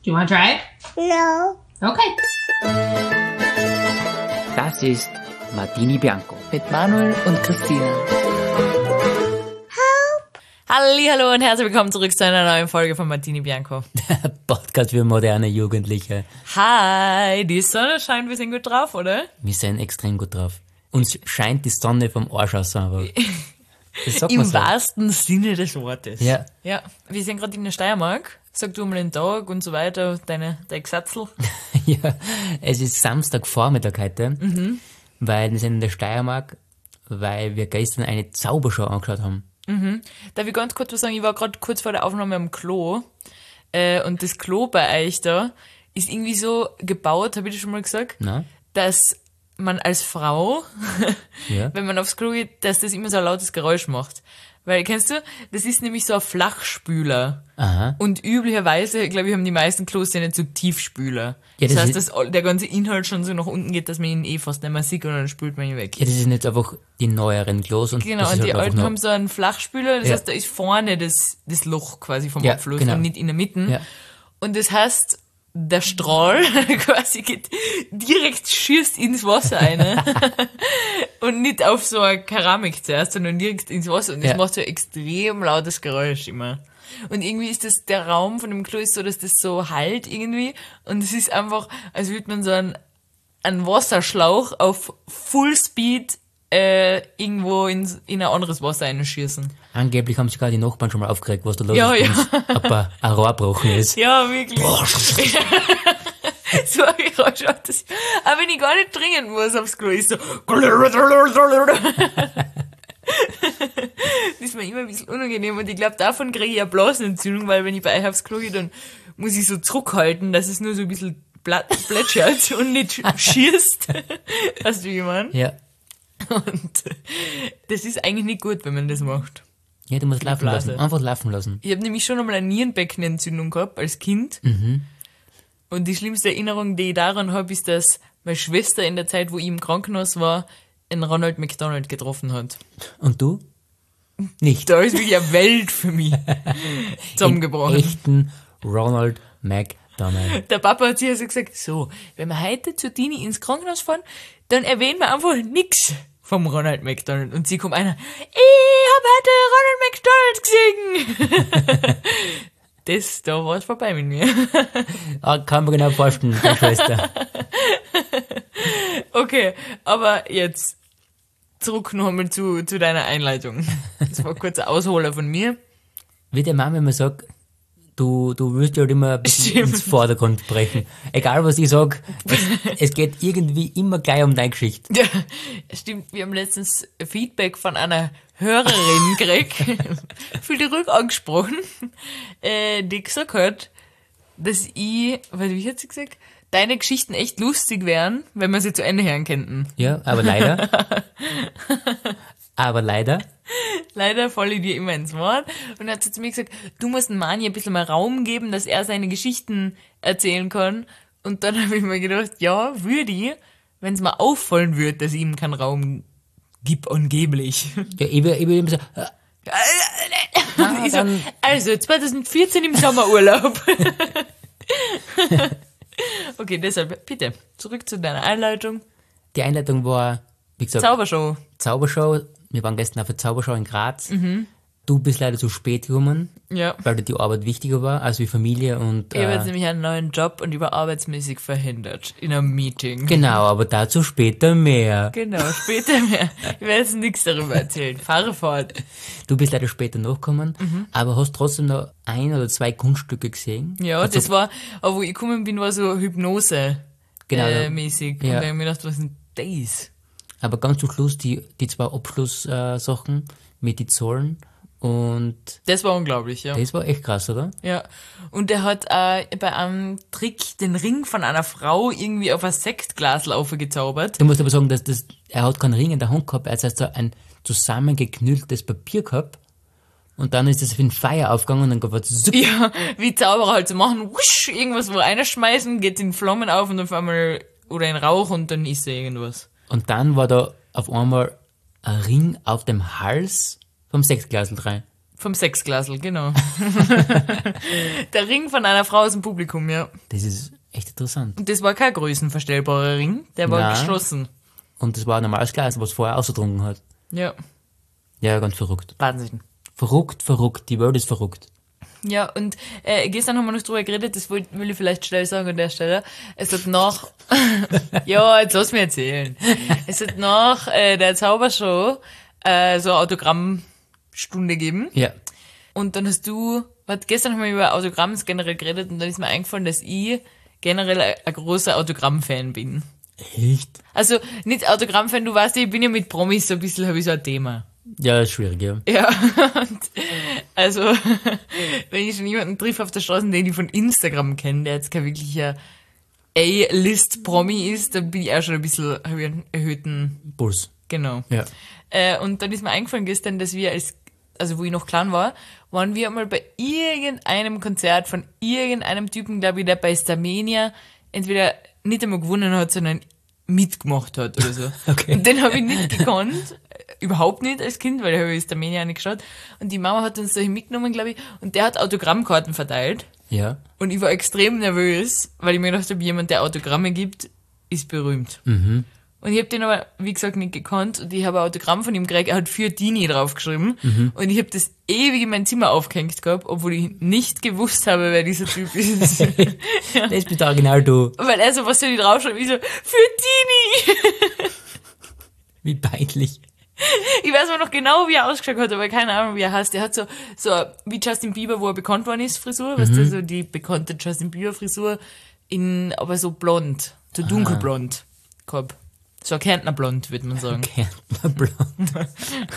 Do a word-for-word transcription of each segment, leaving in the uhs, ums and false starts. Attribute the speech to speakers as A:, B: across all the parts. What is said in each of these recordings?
A: Do you want to try it?
B: No.
A: Okay.
C: Das ist Martini Bianco.
D: Mit Manuel und Christina. Hallihallo und herzlich willkommen zurück zu einer neuen Folge von Martini Bianco.
C: Podcast für moderne Jugendliche.
D: Hi, die Sonne scheint, wir sind gut drauf, oder?
C: Wir sind extrem gut drauf. Uns scheint die Sonne vom Arsch aus einfach. Das sagt
D: Im
C: man so.
D: wahrsten Sinne des Wortes.
C: Ja.
D: Ja, wir sind gerade in der Steiermark. Sag du mal den Tag und so weiter, deine, dein Gesatzel.
C: Ja, es ist Samstagvormittag heute, mhm. weil wir sind in der Steiermark, weil wir gestern eine Zaubershow angeschaut haben.
D: Mhm. Darf ich ganz kurz was sagen? Ich war gerade kurz vor der Aufnahme am Klo äh, und das Klo bei euch da ist irgendwie so gebaut, habe ich das schon mal gesagt,
C: Na?
D: dass man als Frau,
C: Ja.
D: wenn man aufs Klo geht, dass das immer so ein lautes Geräusch macht. Weil, kennst du, das ist nämlich so ein Flachspüler.
C: Aha.
D: Und üblicherweise, glaube ich, haben die meisten Klos ja nicht so Tiefspüler.
C: Ja,
D: das,
C: das
D: heißt,
C: ist-
D: dass der ganze Inhalt schon so nach unten geht, dass man ihn eh fast nicht mehr sieht und dann spült man ihn weg.
C: Ja, das sind jetzt einfach die neueren Klos. Und
D: Genau,
C: das
D: und
C: ist
D: die
C: halt einfach
D: alten
C: nur-
D: haben so einen Flachspüler, das
C: Ja.
D: heißt, da ist vorne das, das Loch quasi vom
C: Ja,
D: Abfluss
C: genau.
D: und nicht in der Mitte.
C: Ja.
D: Und das heißt, der Strahl quasi geht direkt schießt ins Wasser rein. Und nicht auf so eine Keramik zuerst, sondern direkt ins Wasser. Und das
C: Ja.
D: macht so ein extrem lautes Geräusch immer. Und irgendwie ist das, der Raum von dem Klo ist so, dass das so halt irgendwie. Und es ist einfach, als würde man so einen, einen Wasserschlauch auf Full Speed äh, irgendwo ins, in ein anderes Wasser einschießen.
C: Angeblich haben sich gerade die Nachbarn schon mal aufgeregt, was da los
D: Ja,
C: ist,
D: ja.
C: wenn ob ein ein Rohr gebrochen ist.
D: Ja, wirklich. So ein Geräusch hat das. Aber wenn ich gar nicht dringend muss aufs Klo, ist so. Das ist mir immer ein bisschen unangenehm und ich glaube, davon kriege ich eine Blasenentzündung, weil wenn ich bei euch aufs Klo gehe, dann muss ich so zurückhalten, dass es nur so ein bisschen plat- plätschert und nicht schießt. Weißt du, wie ich meine?
C: Ja.
D: Und das ist eigentlich nicht gut, wenn man das macht.
C: Ja, du musst laufen
D: Blase.
C: lassen. Einfach laufen lassen.
D: Ich habe nämlich schon einmal eine Nierenbeckenentzündung gehabt als Kind. Und die schlimmste Erinnerung, die ich daran habe, ist, dass meine Schwester in der Zeit, wo ich im Krankenhaus war, einen Ronald McDonald getroffen hat.
C: Und du? Nicht.
D: Da ist wirklich eine Welt für mich zusammengebrochen.
C: Echten Ronald McDonald.
D: Der Papa hat sich also gesagt, so, wenn wir heute zu Dini ins Krankenhaus fahren, dann erwähnen wir einfach nix vom Ronald McDonald. Und sie kommt einer, ich hab heute Ronald McDonald gesehen. Das, da war es vorbei mit mir.
C: Ah, kann man genau vorstellen, die Schwester.
D: Okay, aber jetzt zurück noch einmal zu, zu deiner Einleitung. Das war kurz ein Ausholer von mir.
C: Wie der Mama immer sagt, du, du willst ja halt immer ein bisschen
D: Stimmt.
C: ins Vordergrund brechen. Egal was ich sag, es, es geht irgendwie immer gleich um deine Geschichte.
D: Ja, stimmt, wir haben letztens Feedback von einer Hörerin gekriegt, viel zurück angesprochen, äh, die gesagt hat, dass ich, warte, wie hat sie gesagt, deine Geschichten echt lustig wären, wenn wir sie zu Ende hören könnten.
C: Ja, aber leider. aber leider.
D: Leider falle ich dir immer ins Wort. Und dann hat sie zu mir gesagt, du musst dem Mani ein bisschen mehr Raum geben, dass er seine Geschichten erzählen kann. Und dann habe ich mir gedacht, ja, würde ich, wenn es mir auffallen würde, dass ich ihm keinen Raum gib angeblich.
C: Ja, ich will, ich will immer so, äh,
D: Ich so, also, zwanzig vierzehn im Sommerurlaub. Okay, deshalb, bitte, zurück zu deiner Einleitung.
C: die Einleitung war, wie gesagt,
D: Zaubershow.
C: Zaubershow. Wir waren gestern auf der Zaubershow in Graz. Du bist leider zu spät gekommen,
D: Ja.
C: weil dir die Arbeit wichtiger war, als wie Familie und,
D: Ich habe jetzt
C: äh,
D: nämlich einen neuen Job und ich war arbeitsmäßig verhindert in einem Meeting.
C: genau, aber dazu später mehr.
D: Genau, später mehr. Ich werde jetzt nichts darüber erzählen. Fahre fort.
C: Du bist leider später nachgekommen, aber hast trotzdem noch ein oder zwei Kunststücke gesehen.
D: Ja,
C: Also,
D: das war, aber wo ich gekommen bin, war so Hypnose
C: Genau,
D: äh,
C: ja.
D: mäßig.
C: Ja.
D: Und da habe ich mir gedacht, was ist denn das?
C: Aber ganz zum Schluss die, die zwei Abschlusssachen äh, Sachen mit den Zahlen und
D: Das war unglaublich, ja.
C: das war echt krass, oder?
D: Ja. Und er hat äh, bei einem Trick den Ring von einer Frau irgendwie auf ein Sektglas aufgezaubert.
C: Du musst aber sagen, dass das, er hat keinen Ring in der Hand gehabt, er hat also ein zusammengeknülltes Papier gehabt und dann ist das wie ein Feuer aufgegangen und dann gab es zuck.
D: Ja, wie Zauberer halt zu machen, wusch, irgendwas wo reinschmeißen, geht in Flammen auf und auf einmal, oder in Rauch und dann ist da irgendwas.
C: Und dann war da auf einmal ein Ring auf dem Hals vom Sektglasl rein.
D: Vom Sechsglasl, genau. Der Ring von einer Frau aus dem Publikum, ja.
C: Das ist echt interessant.
D: Und das war kein größenverstellbarer Ring, der war
C: Nein.
D: geschlossen.
C: Und das war ein normales Glas, was vorher ausgetrunken hat.
D: Ja,
C: Ja, ganz verrückt.
D: Wahnsinn.
C: Verrückt, verrückt. Die Welt ist verrückt.
D: Ja, und äh, gestern haben wir noch drüber geredet, das will, will ich vielleicht schnell sagen an der Stelle. Es hat nach... ja, jetzt lass mich erzählen. Es hat nach äh, der Zaubershow äh, so eine Autogrammstunde gegeben.
C: Ja.
D: Und dann hast du... Warte, gestern haben wir über Autogramms generell geredet und dann ist mir eingefallen, dass ich generell ein, ein großer Autogramm-Fan bin.
C: Echt?
D: Also nicht Autogramm-Fan, du weißt ja, ich bin ja mit Promis so ein bisschen, habe ich so ein Thema.
C: Ja, ist schwierig, ja.
D: Ja, und also wenn ich schon jemanden triff auf der Straße, den ich von Instagram kenne, der jetzt kein wirklicher A-List-Promi ist, dann bin ich auch schon ein bisschen, habe ich einen erhöhten,
C: Puls.
D: genau.
C: Ja.
D: Äh, und dann ist mir eingefallen gestern, dass wir als, also wo ich noch klein war, waren wir mal bei irgendeinem Konzert von irgendeinem Typen, glaube ich, der bei Starmania entweder nicht einmal gewonnen hat, sondern mitgemacht hat oder so.
C: Okay.
D: Und den habe ich nicht gekannt, überhaupt nicht als Kind, weil ich habe Starmania auch nicht geschaut. Und die Mama hat uns dahin mitgenommen, glaube ich, und der hat Autogrammkarten verteilt.
C: Ja.
D: Und ich war extrem nervös, weil ich mir gedacht habe, jemand, der Autogramme gibt, ist berühmt.
C: Mhm.
D: Und ich habe den aber, wie gesagt, nicht gekannt. Und ich habe ein Autogramm von ihm gekriegt. Er hat für Dini draufgeschrieben.
C: Mhm.
D: Und ich habe das ewig in mein Zimmer aufgehängt gehabt, obwohl ich nicht gewusst habe, wer dieser Typ ist. Ja.
C: Das bist original du.
D: Weil er so, was soll ich draufschreiben? Ich so, für Dini!
C: Wie peinlich.
D: Ich weiß aber noch genau, wie er ausgeschaut hat, aber keine Ahnung, wie er heißt. Der hat so, so wie Justin Bieber, wo er bekannt worden ist, Frisur. Mhm. Weißt du, so die bekannte Justin Bieber Frisur, in, aber so blond, so dunkelblond gehabt. So ein Kärntner Blond, würde man sagen.
C: Kärntner Blond.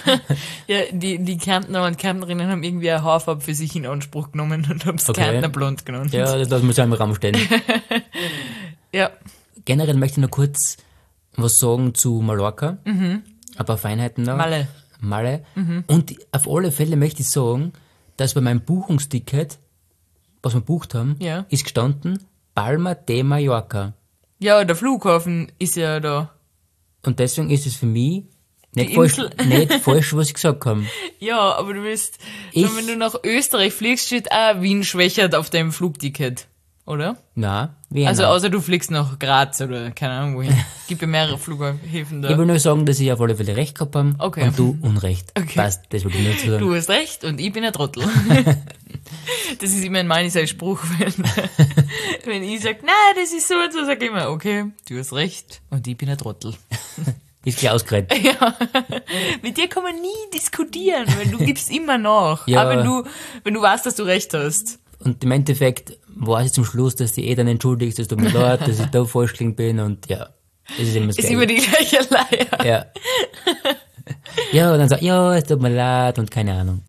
D: Ja, die, die Kärntner und Kärntnerinnen haben irgendwie eine Haarfarbe für sich in Anspruch genommen und haben es
C: Okay.
D: Kärntner Blond genannt.
C: Ja, das lassen wir so im Raum stehen.
D: Ja.
C: Generell möchte ich noch kurz was sagen zu Mallorca. Mhm. Ein paar Feinheiten da.
D: Malle.
C: Malle. Mhm. Und auf alle Fälle möchte ich sagen, dass bei meinem Buchungsticket, was wir bucht haben,
D: Ja.
C: ist gestanden Palma de Mallorca.
D: Ja, der Flughafen ist ja da.
C: Und deswegen ist es für mich nicht
D: Die
C: falsch,
D: Insel.
C: nicht falsch, was ich gesagt habe.
D: Ja, aber du willst,
C: Ich-
D: wenn du nach Österreich fliegst, steht auch Wien schwächert auf deinem Flugticket, oder?
C: Nein, Vienna.
D: Also außer du fliegst nach Graz oder keine Ahnung wohin. Gibt ja mehrere Flughäfen da.
C: Ich will nur sagen, dass ich auf alle Fälle recht gehabt habe
D: Okay.
C: und du Unrecht.
D: Okay.
C: Passt, das wollte ich nur zu sagen.
D: Du hast recht und ich bin ein Trottel. Das ist immer ein Maniser Spruch, wenn, wenn ich sage, na, das ist so und so, sag ich immer, okay, du hast recht und ich bin ein Trottel.
C: Ist gleich ausgeredet.
D: Ja, mit dir kann man nie diskutieren, weil du gibst immer nach.
C: Ja.
D: Aber wenn du, wenn du weißt, dass du recht hast.
C: Und im Endeffekt war es zum Schluss, dass du eh dann entschuldigst, dass du mir leid, dass ich da falsch gelingen bin und ja, das ist immer das
D: Ist
C: Gleiche.
D: immer die gleiche Leier.
C: Ja. Ja, und dann sag ich, ja, es tut mir leid und keine Ahnung.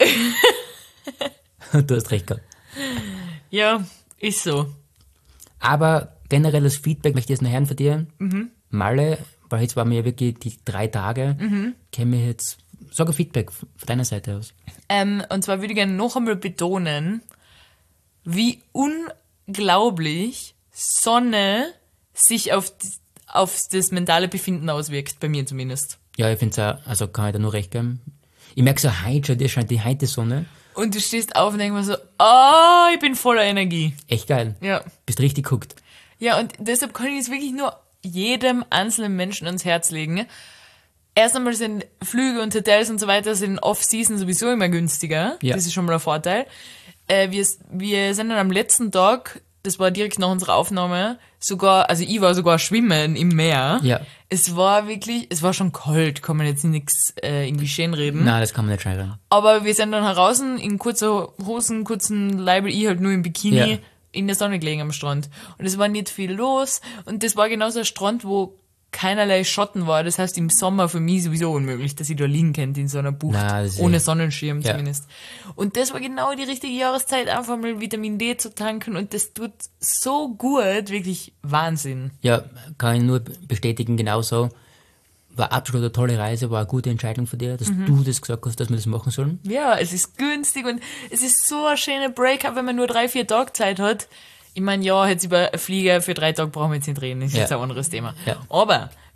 C: Und du hast recht gehabt.
D: Ja, ist so.
C: Aber generelles Feedback möchte ich jetzt noch hören von dir.
D: Mhm.
C: Malle, weil jetzt waren wir ja wirklich die drei Tage,
D: Mhm.
C: können wir jetzt, sag ein Feedback von deiner Seite aus.
D: Ähm, und zwar würde ich gerne noch einmal betonen, wie unglaublich Sonne sich auf, die- auf das mentale Befinden auswirkt, bei mir zumindest.
C: Ja, ich finde es auch, also kann ich da nur recht geben. Ich merke so, heute schon, dir scheint die heute Sonne.
D: Und du stehst auf und denkst mir so, oh, ich bin voller Energie.
C: Echt geil.
D: Ja.
C: Bist richtig guckt.
D: Ja, und deshalb kann ich es wirklich nur jedem einzelnen Menschen ans Herz legen. Erst einmal sind Flüge und Hotels und so weiter sind Off-Season sowieso immer günstiger.
C: Ja.
D: Das ist schon mal ein Vorteil. Äh, wir, wir sind dann am letzten Tag, das war direkt nach unserer Aufnahme, sogar, also ich war sogar schwimmen im Meer.
C: Ja.
D: Es war wirklich, es war schon kalt, kann man jetzt nichts äh, irgendwie schön reden.
C: Nein, das kann man nicht schreiben.
D: Aber wir sind dann heraus in kurzer Hosen, kurzen Leibel, ich halt nur im Bikini,
C: Ja.
D: in der Sonne gelegen am Strand. Und es war nicht viel los. Und das war genauso ein Strand, wo keinerlei Schotten war. Das heißt, im Sommer für mich sowieso unmöglich, dass ich da liegen könnte in so einer Bucht.
C: Na, das ist
D: ohne
C: eh-
D: Sonnenschirm
C: Ja.
D: zumindest. Und das war genau die richtige Jahreszeit, einfach mal Vitamin D zu tanken. Und das tut so gut, wirklich Wahnsinn.
C: Ja, kann ich nur bestätigen, genauso. War absolut eine tolle Reise, war eine gute Entscheidung von dir, dass du das gesagt hast, dass wir das machen sollen.
D: Ja, es ist günstig und es ist so ein schöner Break, auch wenn man nur drei, vier Tage Zeit hat. Ich meine, ja, jetzt über Flieger für drei Tage brauchen wir jetzt nicht reden, das ist
C: Ja.
D: jetzt ein anderes Thema.
C: Ja.
D: Aber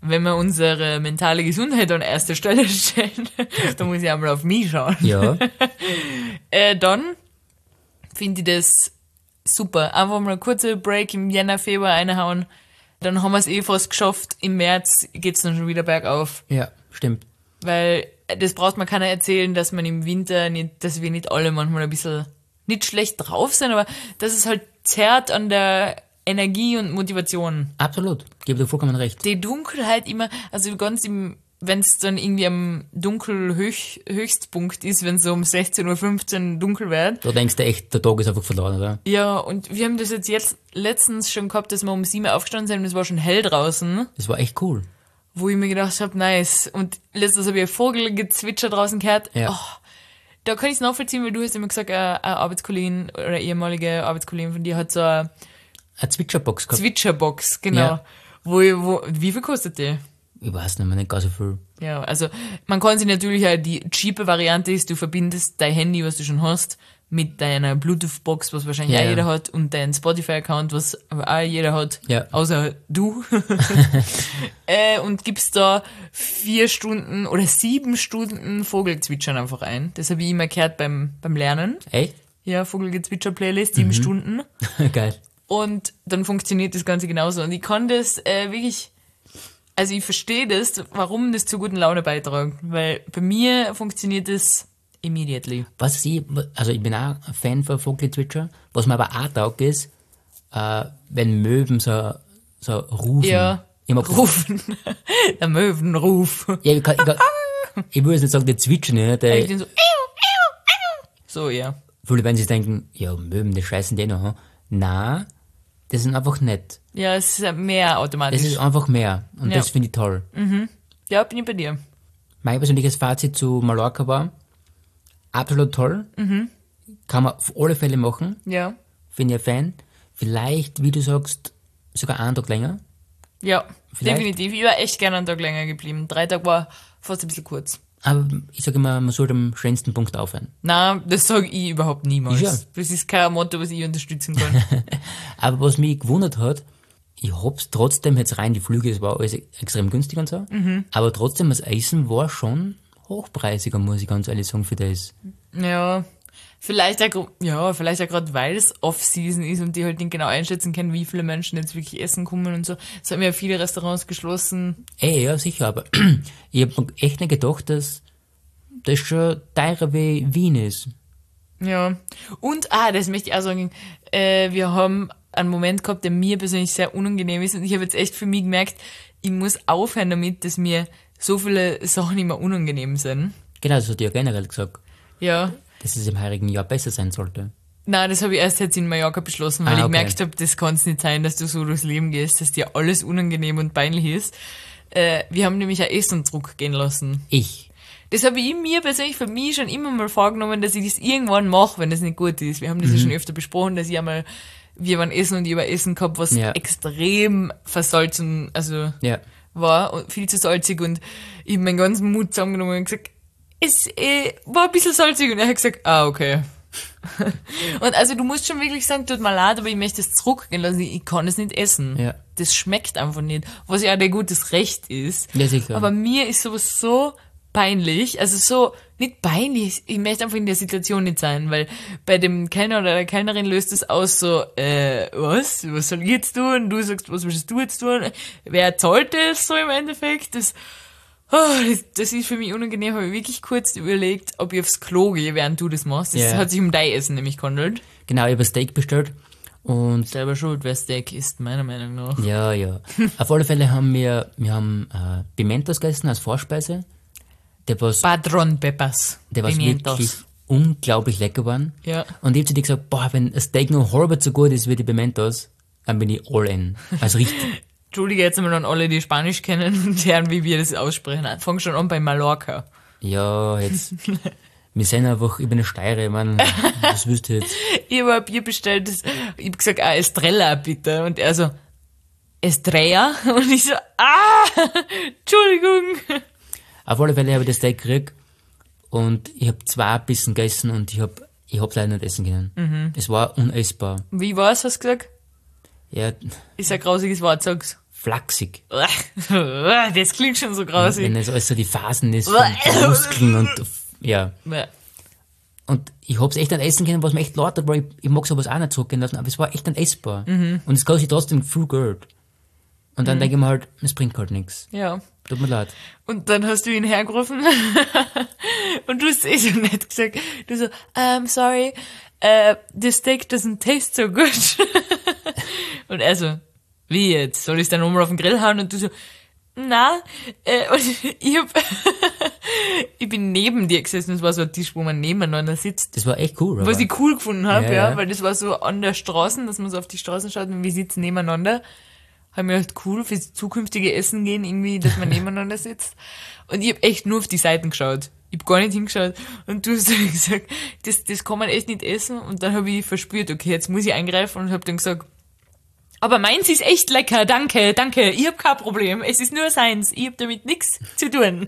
D: wenn wir unsere mentale Gesundheit an erster Stelle stellen, da muss ich einmal auf mich schauen.
C: Ja.
D: äh, dann finde ich das super. Einfach mal einen kurzen Break im Jänner, Februar reinhauen. Dann haben wir es eh fast geschafft. Im März geht's dann schon wieder bergauf.
C: Ja, stimmt.
D: Weil das braucht man keiner erzählen, dass man im Winter nicht, dass wir nicht alle manchmal ein bisschen nicht schlecht drauf sind, aber dass es halt zerrt an der Energie und Motivation.
C: Absolut. Gebe dir vollkommen recht.
D: Die Dunkelheit immer, also ganz im, wenn es dann irgendwie am Dunkelhöchstpunkt ist, wenn es so um sechzehn Uhr fünfzehn dunkel wird.
C: Da denkst du echt, der Tag ist einfach verloren, oder?
D: Ja, und wir haben das jetzt, jetzt letztens schon gehabt, dass wir um sieben Uhr aufgestanden sind und es war schon hell draußen.
C: Das war echt cool.
D: Wo ich mir gedacht habe, nice. Und letztens habe ich ein Vogelgezwitscher draußen gehört.
C: Ja.
D: Oh, da kann ich es nachvollziehen, weil du hast immer gesagt, eine, eine Arbeitskollegin oder eine ehemalige Arbeitskollegin von dir hat so eine
C: Eine Zwitscherbox gehabt.
D: Zwitscherbox, genau.
C: Ja.
D: Wo, ich- wo, wie viel kostet die?
C: Ich weiß nicht mehr, nicht gar so viel.
D: Ja, also man kann sich natürlich auch, die cheape Variante ist, du verbindest dein Handy, was du schon hast, mit deiner Bluetooth-Box, was wahrscheinlich
C: Ja,
D: auch
C: ja.
D: jeder hat, und dein Spotify-Account, was aber auch jeder hat,
C: Ja.
D: außer du. äh, und gibst da vier Stunden oder sieben Stunden Vogelzwitschern einfach ein. Das habe ich immer gehört beim, beim Lernen.
C: Echt?
D: Ja, Vogelgezwitscher-Playlist, sieben Stunden.
C: Geil.
D: Und dann funktioniert das Ganze genauso. Und ich kann das äh, wirklich, also ich verstehe das, warum das zur guten Laune beiträgt. Weil bei mir funktioniert das immediately.
C: Was ich, also ich bin auch ein Fan von Vogelzwitscher. Was mir aber auch taugt ist, äh, wenn Möwen so, so rufen.
D: Ja,
C: Ich mag das-
D: rufen. Der Möwenruf.
C: Ja, ich, kann, ich, kann, ich will jetzt nicht sagen, die zwitschern nicht.
D: Ich
C: Die,
D: bin so, so, ja.
C: viele werden sich denken, ja, Möwen, die scheißen die noch. Nein, das sind einfach nett.
D: Ja, es ist mehr
C: Das
D: automatisch.
C: ist einfach mehr. Und
D: Ja.
C: das finde ich toll.
D: Ja, bin ich bei dir.
C: Mein persönliches Fazit zu Mallorca war, absolut toll. Kann man auf alle Fälle machen.
D: Ja.
C: Finde ich ein Fan. Vielleicht, wie du sagst, sogar einen Tag länger.
D: Ja,
C: Vielleicht-
D: definitiv. Ich war echt gerne einen Tag länger geblieben. Drei Tage war fast ein bisschen kurz.
C: Aber ich sage immer, man sollte am schönsten Punkt aufhören.
D: Na, das sage ich überhaupt niemals.
C: Ja.
D: Das ist kein Motto, was ich unterstützen kann.
C: Aber was mich gewundert hat, ich hab's trotzdem jetzt rein, die Flüge, das war alles extrem günstig und so, aber trotzdem, das Essen war schon hochpreisiger, muss ich ganz ehrlich sagen, für das.
D: Ja, vielleicht auch, gro- ja, vielleicht auch gerade, weil es Off-Season ist und die halt nicht genau einschätzen können, wie viele Menschen jetzt wirklich essen kommen und so. Es haben ja viele Restaurants geschlossen.
C: Ey, ja, sicher, aber ich hab mir echt nicht gedacht, dass das schon teurer wie Wien ist.
D: Ja. Und, ah, das möchte ich auch sagen, äh, wir haben einen Moment gehabt, der mir persönlich sehr unangenehm ist und ich habe jetzt echt für mich gemerkt, ich muss aufhören damit, dass mir so viele Sachen immer unangenehm sind.
C: Genau, das hat ich ja generell gesagt,
D: Ja.
C: dass es im heurigen Jahr besser sein sollte.
D: Nein, das habe ich erst jetzt in Mallorca beschlossen, weil
C: Ah,
D: ich
C: okay.
D: gemerkt habe, das kann es nicht sein, dass du so durchs Leben gehst, dass dir alles unangenehm und peinlich ist. Äh, wir haben nämlich ein Essensdruck gehen lassen.
C: Ich.
D: Das habe ich mir persönlich für mich schon immer mal vorgenommen, dass ich das irgendwann mache, wenn das nicht gut ist. Wir haben das
C: Mhm.
D: ja schon öfter besprochen, dass ich einmal, wir waren essen und ich habe Essen gehabt, was
C: Ja.
D: extrem versalzen, also
C: Ja.
D: war und viel zu salzig und ich habe meinen ganzen Mut zusammengenommen und gesagt, es äh, war ein bisschen salzig und er hat gesagt, ah, okay. Und also du musst schon wirklich sagen, tut mir leid, aber ich möchte es zurückgehen lassen, ich kann es nicht essen.
C: Ja.
D: Das schmeckt einfach nicht, was ja auch ein gutes Recht ist.
C: Ja, sicher.
D: Aber mir ist sowas so peinlich, also so, nicht peinlich, ich möchte einfach in der Situation nicht sein, weil bei dem Kellner oder der Kellnerin löst es aus so, äh, was? Was soll ich jetzt tun? Du sagst, was willst du jetzt tun? Wer zahlt das so im Endeffekt? Das, oh, das, das ist für mich unangenehm, habe ich wirklich kurz überlegt, ob ich aufs Klo gehe, während du das machst. Das
C: Ja.
D: hat sich um dein Essen nämlich gehandelt.
C: Genau, ich habe ein Steak bestellt und
D: Selber schuld, wer Steak isst, meiner Meinung nach.
C: ja, ja. Auf alle Fälle haben wir, wir haben äh, Pimentos gegessen als Vorspeise. Der was,
D: Padron Peppers.
C: der was
D: Pimientos.
C: wirklich unglaublich lecker waren.
D: Ja.
C: Und ich hab zu dir gesagt, boah, wenn ein Steak nur halb so gut ist wie die Pimentos, dann bin ich all in. Also richtig.
D: Entschuldige jetzt einmal an alle, die Spanisch kennen und hören, wie wir das aussprechen. Fang schon an bei Mallorca.
C: Ja, jetzt. Wir sind einfach über eine Steiere, man. Was willst du jetzt?
D: Ich habe ein Bier bestellt, das, ich habe gesagt, ah, Estrella bitte. Und er so, Estrella? Und ich so, ah, Entschuldigung.
C: Auf alle Fälle habe ich das Steak gekriegt und ich habe zwei Bissen gegessen und ich habe ich hab's leider nicht essen können.
D: Mhm.
C: Es war unessbar.
D: Wie war's, hast du gesagt?
C: Ja,
D: Ist ein grausiges Wort, sag's.
C: flachsig.
D: Das klingt schon so grausig.
C: Wenn es alles so die Phasen ist, von Muskeln und, ja. Und ich hab's echt an Essen können, was mir echt leid hat, weil ich, ich mag sowas auch nicht zurückgehen lassen, aber es war echt dann essbar. Mhm. Und es kann sich trotzdem viel Geld. Und dann mhm. denke ich mir halt, es bringt halt nichts.
D: Ja.
C: Tut mir leid.
D: Und dann hast du ihn hergerufen und du hast eh so nett gesagt, du so, um, sorry, uh, the steak doesn't taste so good. Und er so, wie jetzt? Soll ich es dann nochmal auf den Grill hauen? Und du so, na, äh, und ich hab, ich bin neben dir gesessen, das war so ein Tisch, wo man nebeneinander sitzt.
C: Das war echt cool, oder?
D: Was ich cool gefunden habe, ja,
C: Ja,
D: ja, weil das war so an der Straße, dass man so auf die Straße schaut und wir sitzen nebeneinander. Haben wir halt cool fürs zukünftige Essen gehen, irgendwie, dass man nebeneinander sitzt. Und ich hab echt nur auf die Seiten geschaut. Ich hab gar nicht hingeschaut. Und du hast dann gesagt, das, das kann man echt nicht essen. Und dann habe ich verspürt, okay, jetzt muss ich eingreifen und hab dann gesagt, aber meins ist echt lecker, danke, danke, ich hab kein Problem. Es ist nur seins, ich hab damit nichts zu tun.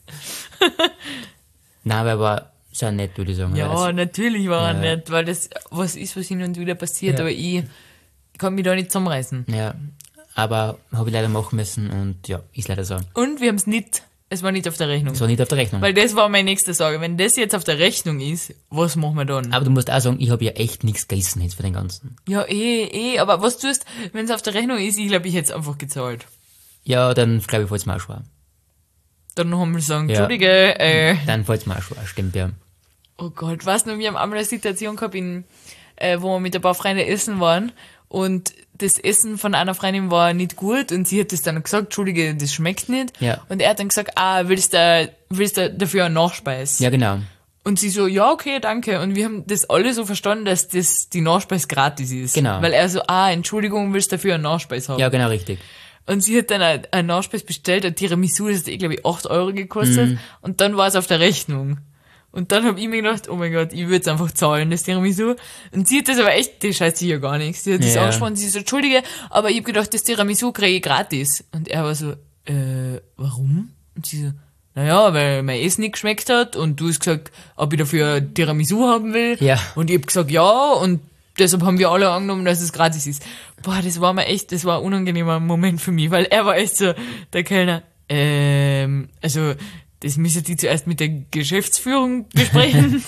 C: Nein, aber er war sehr nett, würde ich sagen.
D: Ja,
C: also,
D: natürlich war er
C: ja.
D: nett, weil das was ist, was hin und wieder passiert,
C: Ja.
D: aber ich kann mich da nicht zusammenreißen.
C: Ja, aber habe ich leider machen müssen und ja, ist leider so.
D: Und wir haben es nicht, es war nicht auf der Rechnung.
C: Es war nicht auf der Rechnung.
D: Weil das war meine nächste Sorge. Wenn das jetzt auf der Rechnung ist, was machen wir dann?
C: Aber du musst auch sagen, ich habe ja echt nichts gegessen jetzt für den Ganzen.
D: Ja, eh, eh, aber was tust, wenn es auf der Rechnung ist, ich glaube, ich hätte es einfach gezahlt.
C: Ja, dann glaube ich, fällt es mir auch schwer.
D: Dann haben wir sagen,
C: Ja.
D: Entschuldige, äh,
C: Dann fällt es mir auch schwer, stimmt, ja.
D: oh Gott, weißt du noch, wir haben einmal eine Situation gehabt, in, äh, wo wir mit ein paar Freunden essen waren und das Essen von einer Freundin war nicht gut und sie hat das dann gesagt, Entschuldige, das schmeckt nicht.
C: Ja.
D: Und er hat dann gesagt, ah, willst du, willst du dafür einen Nachspeis?
C: Ja, genau.
D: Und sie so, ja, okay, danke. Und wir haben das alle so verstanden, dass das die Nachspeis gratis ist.
C: Genau.
D: Weil er so, ah, Entschuldigung, willst du dafür einen Nachspeis haben?
C: Ja, genau, richtig.
D: Und sie hat dann ein, ein Nachspeis bestellt, ein Tiramisu, das hat eh, glaube ich, acht Euro gekostet. Und dann war es auf der Rechnung. Und dann hab ich mir gedacht, oh mein Gott, ich würde es einfach zahlen, das Tiramisu. Und sie hat das aber echt, die scheiße ja gar nichts. Sie hat das
C: Ja.
D: angesprochen, sie so, Entschuldige, aber ich hab gedacht, das Tiramisu kriege ich gratis. Und er war so, äh, warum? Und sie so, naja, weil mein Essen nicht geschmeckt hat und du hast gesagt, ob ich dafür ein Tiramisu haben will.
C: Ja.
D: Und ich hab gesagt, ja, und deshalb haben wir alle angenommen, dass es gratis ist. Boah, das war mir echt, das war ein unangenehmer Moment für mich, weil er war echt so, der Kellner, ähm, also, das müssen die zuerst mit der Geschäftsführung besprechen.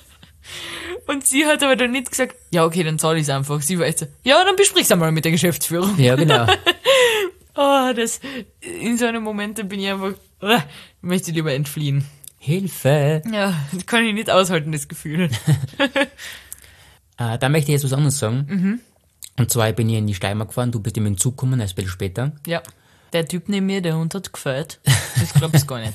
D: Und sie hat aber dann nicht gesagt, ja, okay, dann zahle ich es einfach. Sie war echt so, ja, dann besprich's einmal mit der Geschäftsführung.
C: Ja, genau.
D: Oh, das, in so einem Moment bin ich einfach, uh, möchte lieber entfliehen.
C: Hilfe!
D: Ja, das kann ich nicht aushalten, das Gefühl.
C: Äh, da möchte ich jetzt was anderes sagen. Mhm. Und zwar bin ich in die Steiermark gefahren, du bist in den Zug gekommen, ein bisschen später.
D: Ja. Der Typ neben mir, der Hund hat gefällt. Das glaubst du gar nicht.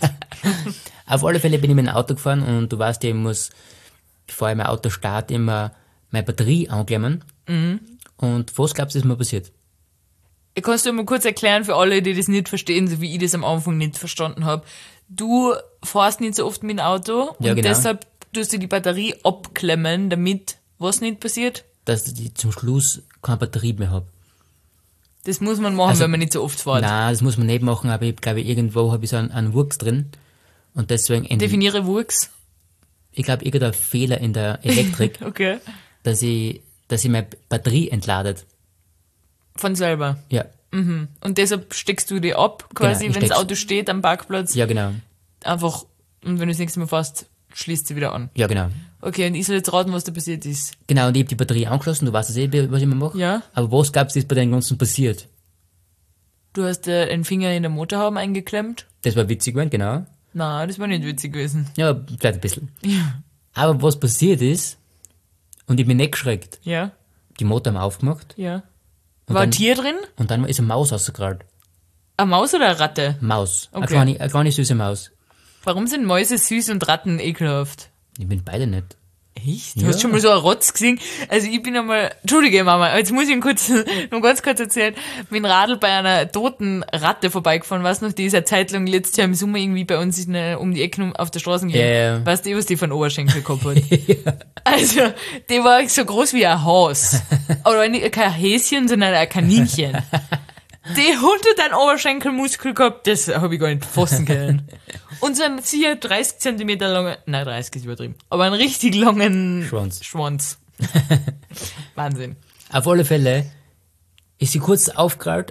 C: Auf alle Fälle bin ich mit dem Auto gefahren und du weißt ja, ich muss, bevor ich mein Auto starte, immer meine Batterie anklemmen. Mhm. Und was glaubst du, ist mir passiert?
D: Kannst du mal kurz erklären für alle, die das nicht verstehen, so wie ich das am Anfang nicht verstanden habe. Du fährst nicht so oft mit dem Auto
C: Ja,
D: und
C: genau.
D: deshalb tust du die Batterie abklemmen, damit was nicht passiert?
C: Dass ich zum Schluss keine Batterie mehr habe.
D: Das muss man machen,
C: Also,
D: wenn man nicht so oft fährt.
C: Nein, das muss man nicht machen, aber ich glaube, irgendwo habe ich so einen, einen Wurks drin. Und deswegen, ent-
D: Definiere Wurks.
C: ich glaube, irgendein Fehler in der Elektrik,
D: Okay.
C: dass ich, dass ich meine Batterie entladet.
D: Von selber.
C: Ja,
D: Und deshalb steckst du die ab, quasi,
C: Genau, ich
D: wenn das
C: steck's.
D: Auto steht am Parkplatz.
C: ja genau,
D: Einfach, und wenn du das nächste Mal fährst, schließt sie wieder an.
C: ja genau.
D: Okay, und ich soll jetzt raten, was da passiert ist.
C: Genau, und ich habe die Batterie angeschlossen, du weißt es eh, was ich immer mache.
D: Ja.
C: Aber was glaubst du, ist bei dem Ganzen passiert?
D: Du hast äh, den Finger in der Motorhaube eingeklemmt.
C: Das war witzig gewesen, genau.
D: Na, das war nicht witzig gewesen.
C: Ja, vielleicht ein bisschen.
D: Ja.
C: Aber was passiert ist, und ich bin nicht geschreckt,
D: Ja,
C: die Motor haben aufgemacht
D: ja.
C: Und
D: War ein
C: dann-
D: Tier drin?
C: und dann ist eine Maus rausgekrallt.
D: Eine Maus oder eine Ratte?
C: Maus. Eine,
D: Okay.
C: kleine, eine kleine süße Maus.
D: Warum sind Mäuse süß und Ratten ekelhaft?
C: Ich bin beide nicht.
D: Echt? Du
C: Ja.
D: hast schon mal so einen Rotz gesehen? Also ich bin einmal, Entschuldige Mama, jetzt muss ich ihn kurz, noch ganz kurz erzählen, bin Radl bei einer toten Ratte vorbeigefahren, weißt du noch, die ist eine Zeit lang letztes Jahr im Sommer irgendwie bei uns in, der- um die Ecke um- auf der Straße gegangen.
C: Ja, ja.
D: Weißt du, was die von Oberschenkel gehabt hat? Also, die war so groß wie ein Haus. Oder nicht, kein Häschen, sondern ein Kaninchen. Die Hund hat einen Oberschenkelmuskel gehabt, das habe ich gar nicht fassen können. Und so einen sicher dreißig Zentimeter langen, nein, dreißig ist übertrieben, aber einen richtig langen
C: Schwanz.
D: Schwanz. Wahnsinn.
C: Auf alle Fälle ist sie kurz aufgerollt,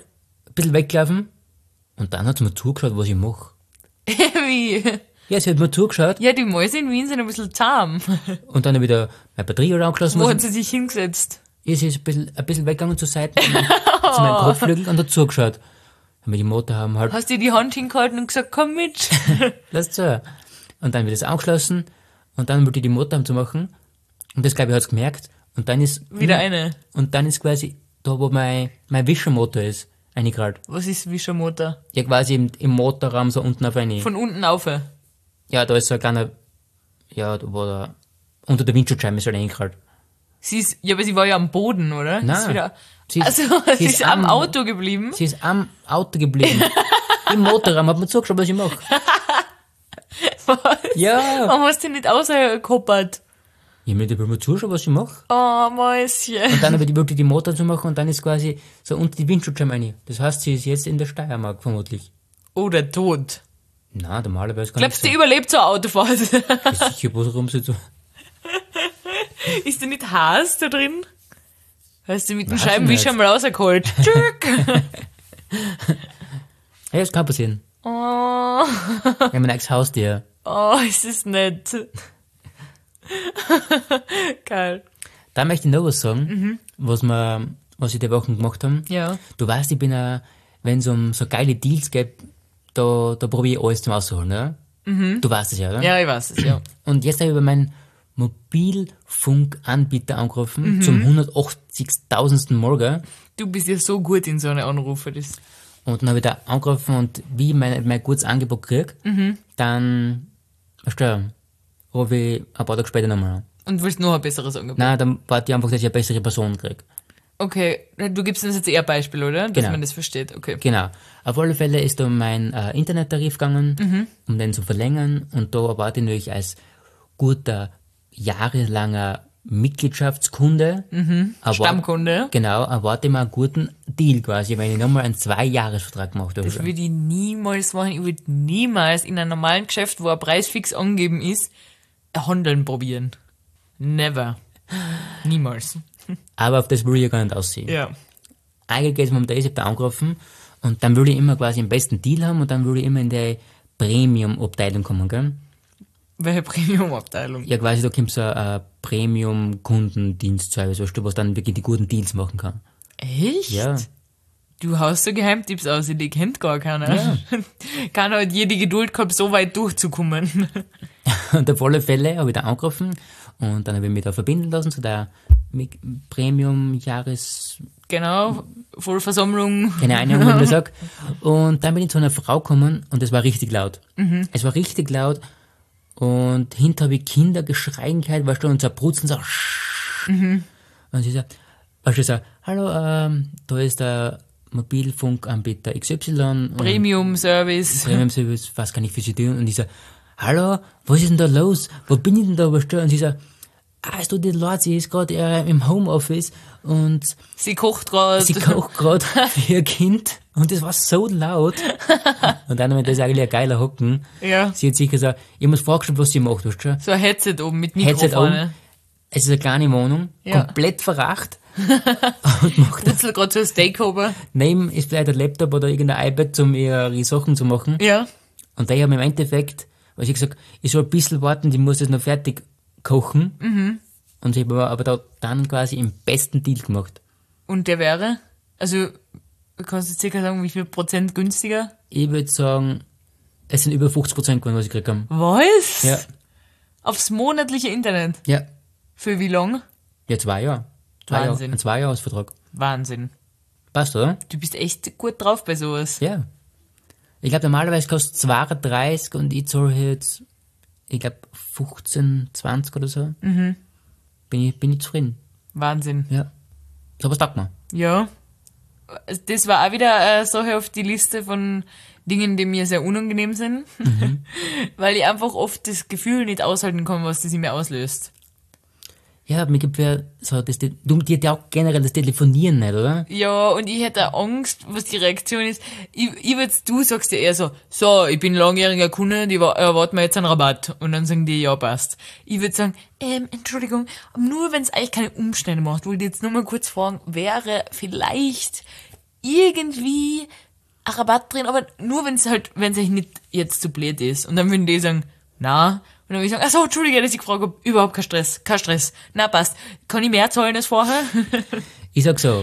C: ein bisschen weggelaufen und dann hat sie mir zugeschaut, was ich mache.
D: Wie?
C: Ja, sie hat mir zugeschaut
D: Ja, die Mäuse in Wien sind ein bisschen zahm.
C: und dann habe ich wieder meine Batterie angeschlossen.
D: Wo
C: was-
D: hat sie sich hingesetzt?
C: Ja, sie ist ein bisschen, ein bisschen weggegangen zur Seite, zu meinem Kopfflügel und hat zugeschaut. Wenn wir die Motor haben, halt,
D: Hast du die Hand hingehalten und gesagt, komm mit?
C: lass zu. Und dann wird es angeschlossen und dann wollte ich die Motor haben zu machen. Und das, glaube ich, hat es gemerkt. Und dann ist,
D: Wieder eine.
C: und dann ist quasi da, wo mein, mein Wischermotor ist, eingekrallt.
D: Was ist Wischermotor?
C: Ja, quasi im, im Motorraum so unten auf eine.
D: Von unten auf.
C: Ja, da ist so ein kleiner, ja, da war da, unter der Windschutzscheibe ist halt eingekrallt.
D: Sie ist, ja, aber sie war ja am Boden, oder?
C: Nein.
D: Ist wieder,
C: Sie ist-
D: also,
C: sie
D: sie
C: ist
D: ist am
C: am-
D: Auto geblieben.
C: Sie ist am Auto geblieben. Im Motorraum hat man zugeschaut, was ich mache.
D: Was?
C: Ja.
D: Warum hast du nicht ausgekoppert?
C: Ich will mir zuschauen, was ich mache.
D: Oh, Mäuschen.
C: Und dann habe ich die wollte ich die Motor zu machen und dann ist quasi so unter die Windschutzscheibe rein. Das heißt, sie ist jetzt in der Steiermark, vermutlich.
D: Oder tot.
C: Nein, normalerweise gar
D: Glaubst du,
C: nicht.
D: die überlebt so eine Autofahrt?
C: So. Sicher, warum sie so.
D: Ist da nicht Haas da drin? Hast du mit dem
C: Weiß ich
D: Scheibenwischer
C: nicht.
D: mal rausgeholt? Tschück.
C: Ja, das kann passieren.
D: Oh,
C: Wir haben ein eigenes Haustier.
D: oh, ist das nett. Geil.
C: Da möchte ich noch was sagen, was wir, was ich die Wochen gemacht haben.
D: Ja.
C: Du weißt, ich bin ja, wenn es um so geile Deals geht, da, da probiere ich alles zum Ausholen, ja? Du weißt es ja, oder?
D: Ja, ich weiß es, ja.
C: Und jetzt habe ich bei meinem Mobilfunkanbieter angerufen, zum hundertachtzigtausendsten Mal, gell?
D: Du bist ja so gut in so eine Anrufe. Das.
C: Und dann habe ich da angerufen und wie ich mein, mein gutes Angebot kriege, dann, weißt du, rufe ich ein paar Tage später nochmal an.
D: Und willst noch ein besseres Angebot?
C: Nein, dann warte ich einfach, dass ich eine bessere Person kriege.
D: Okay, du gibst uns jetzt eher ein Beispiel, oder? Dass
C: Genau.
D: man das versteht. Okay.
C: Genau. Auf alle Fälle ist da mein äh, Internettarif gegangen, um den zu verlängern. Und da erwarte ich natürlich als guter, jahrelanger Mitgliedschaftskunde, erwart-
D: Stammkunde.
C: genau, erwarte ich mir einen guten Deal quasi, wenn ich nochmal einen Zwei-Jahres-Vertrag gemacht habe.
D: Das würde ich niemals machen. Ich würde niemals in einem normalen Geschäft, wo ein Preis fix angegeben ist, handeln probieren. Never. Niemals.
C: Aber auf das will ich ja gar nicht aussehen.
D: Ja.
C: Eigentlich geht es mir um das, ich habe da angerufen und dann will ich immer quasi den besten Deal haben und dann will ich immer in die Premium-Abteilung kommen, gell?
D: Welche Premium-Abteilung?
C: Ja, quasi, da kommt so ein Premium-Kundendienstservice, weißt du, was dann wirklich die guten Deals machen kann.
D: Echt?
C: Ja.
D: Du haust so Geheimtipps aus, die kennt gar keiner.
C: Ja.
D: Keiner hat je die Geduld gehabt, so weit durchzukommen.
C: Und auf alle Fälle habe ich da angerufen und dann habe ich mich da verbinden lassen zu der Mi- Premium-Jahres...
D: Genau, Vollversammlung.
C: keine Ahnung, wie man das sagt. Und dann bin ich zu einer Frau gekommen und es war richtig laut. Es war richtig laut und hinter habe ich Kindergeschrei gehört, weißt du, und so ein Brutzen, so und sie sagt, weißt du, so, hallo, ähm, da ist der Mobilfunkanbieter X Y und
D: Premium-Service.
C: Premium-Service, was kann ich für sie tun? Und ich so, hallo, was ist denn da los? Wo bin ich denn da, weißt du? Und sie so, ah, es tut dir leid, sie ist gerade äh, im Homeoffice und
D: Sie kocht gerade.
C: sie kocht gerade für ihr Kind und das war so laut. Und dann, das ist eigentlich ein geiler Hocken.
D: Ja.
C: Sie hat sicher gesagt, ich muss vorgestellt, was sie macht, weißt du?
D: So ein Headset oben mit
C: Headset
D: Mikrofon.
C: oben. Es ist eine kleine Wohnung,
D: Ja.
C: komplett verracht. Und macht
D: Putzel gerade so ein Steak oben.
C: neben ist vielleicht ein Laptop oder irgendein iPad, um ihre Sachen zu machen.
D: Ja.
C: Und da habe ich im Endeffekt, was ich gesagt, ich soll ein bisschen warten, die muss das noch fertig kochen.
D: Mhm.
C: Und ich habe aber da dann quasi im besten Deal gemacht.
D: Und der wäre? Also, kannst du circa sagen, wie viel Prozent günstiger?
C: Ich würde sagen, es sind über fünfzig Prozent geworden, was ich gekriegt habe.
D: Was?
C: Ja.
D: Aufs monatliche Internet.
C: Ja.
D: Für wie lang?
C: Ja, zwei Jahre. Zwei Jahre.
D: Wahnsinn.
C: Ein Zwei-Jahres-Vertrag.
D: Wahnsinn.
C: Passt, oder?
D: Du bist echt gut drauf bei sowas.
C: Ja. Ich glaube, normalerweise kostet es zweiunddreißig und ich zahle jetzt, ich glaube, fünfzehn, zwanzig oder so. Mhm. Bin ich, bin ich zufrieden.
D: Wahnsinn.
C: Ja. So was taugt mir.
D: Ja. Das war auch wieder eine Sache auf die Liste von Dingen, die mir sehr unangenehm sind.
C: Mhm.
D: Weil ich einfach oft das Gefühl nicht aushalten kann, was das in mir auslöst.
C: Ja, mir gibt ja so, das, du, dir hat ja auch generell das Telefonieren nicht, oder?
D: Ja, und ich hätte auch Angst, was die Reaktion ist. Ich, ich würd's, du sagst ja eher so, so, ich bin langjähriger Kunde, die wa- erwarten mir jetzt einen Rabatt. Und dann sagen die, ja, passt. Ich würde sagen, ähm, Entschuldigung, nur wenn es eigentlich keine Umstände macht, wollte ich jetzt nur mal kurz fragen, wäre vielleicht irgendwie ein Rabatt drin, aber nur wenn es halt, wenn es euch nicht jetzt zu blöd ist. Und dann würden die sagen, na, und dann würde ich sagen, ach so, Entschuldige, dass ich gefragt habe, überhaupt kein Stress, kein Stress. Na, passt. Kann ich mehr zahlen als vorher?
C: Ich sag so,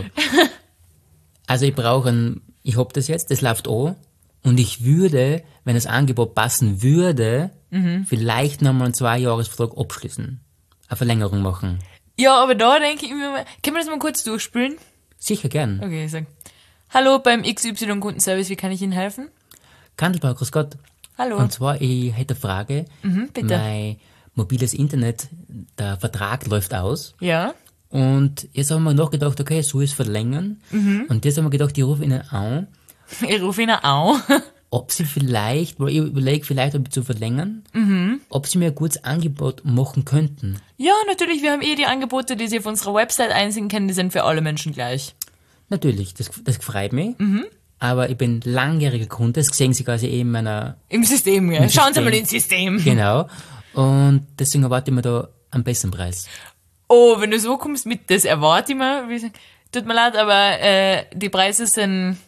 C: also ich brauche ein, ich hab das jetzt, das läuft an und ich würde, wenn das Angebot passen würde, mhm. vielleicht nochmal einen Zwei-Jahres-Vertrag abschließen. Eine Verlängerung machen.
D: Ja, aber da denke ich mir mal, können wir das mal kurz durchspielen?
C: Sicher, gern.
D: Okay, ich sag, hallo beim X Y Kundenservice, wie kann ich Ihnen helfen?
C: Kandelbau, grüß Gott.
D: Hallo.
C: Und zwar, ich hätte eine Frage.
D: Mhm, bitte.
C: Mein mobiles Internet, der Vertrag läuft aus.
D: Ja.
C: Und jetzt haben wir nachgedacht, okay, so ist verlängern. Mhm. Und jetzt haben wir gedacht, ich rufe Ihnen an.
D: Ich rufe Ihnen an.
C: Ob Sie vielleicht, weil ich überlege, vielleicht ein bisschen zu verlängern, mhm. ob Sie mir ein gutes Angebot machen könnten.
D: Ja, natürlich, wir haben eh die Angebote, die Sie auf unserer Website einsehen können, die sind für alle Menschen gleich.
C: Natürlich, das, das freut mich. Mhm. Aber ich bin langjähriger Kunde, das sehen Sie quasi eh in meiner...
D: Im System, ja. Im Schauen System. Sie mal ins System.
C: Genau. Und deswegen erwarte ich mir da einen besseren Preis.
D: Oh, wenn du so kommst mit, das erwarte ich mir. Wie, tut mir leid, aber äh, die Preise sind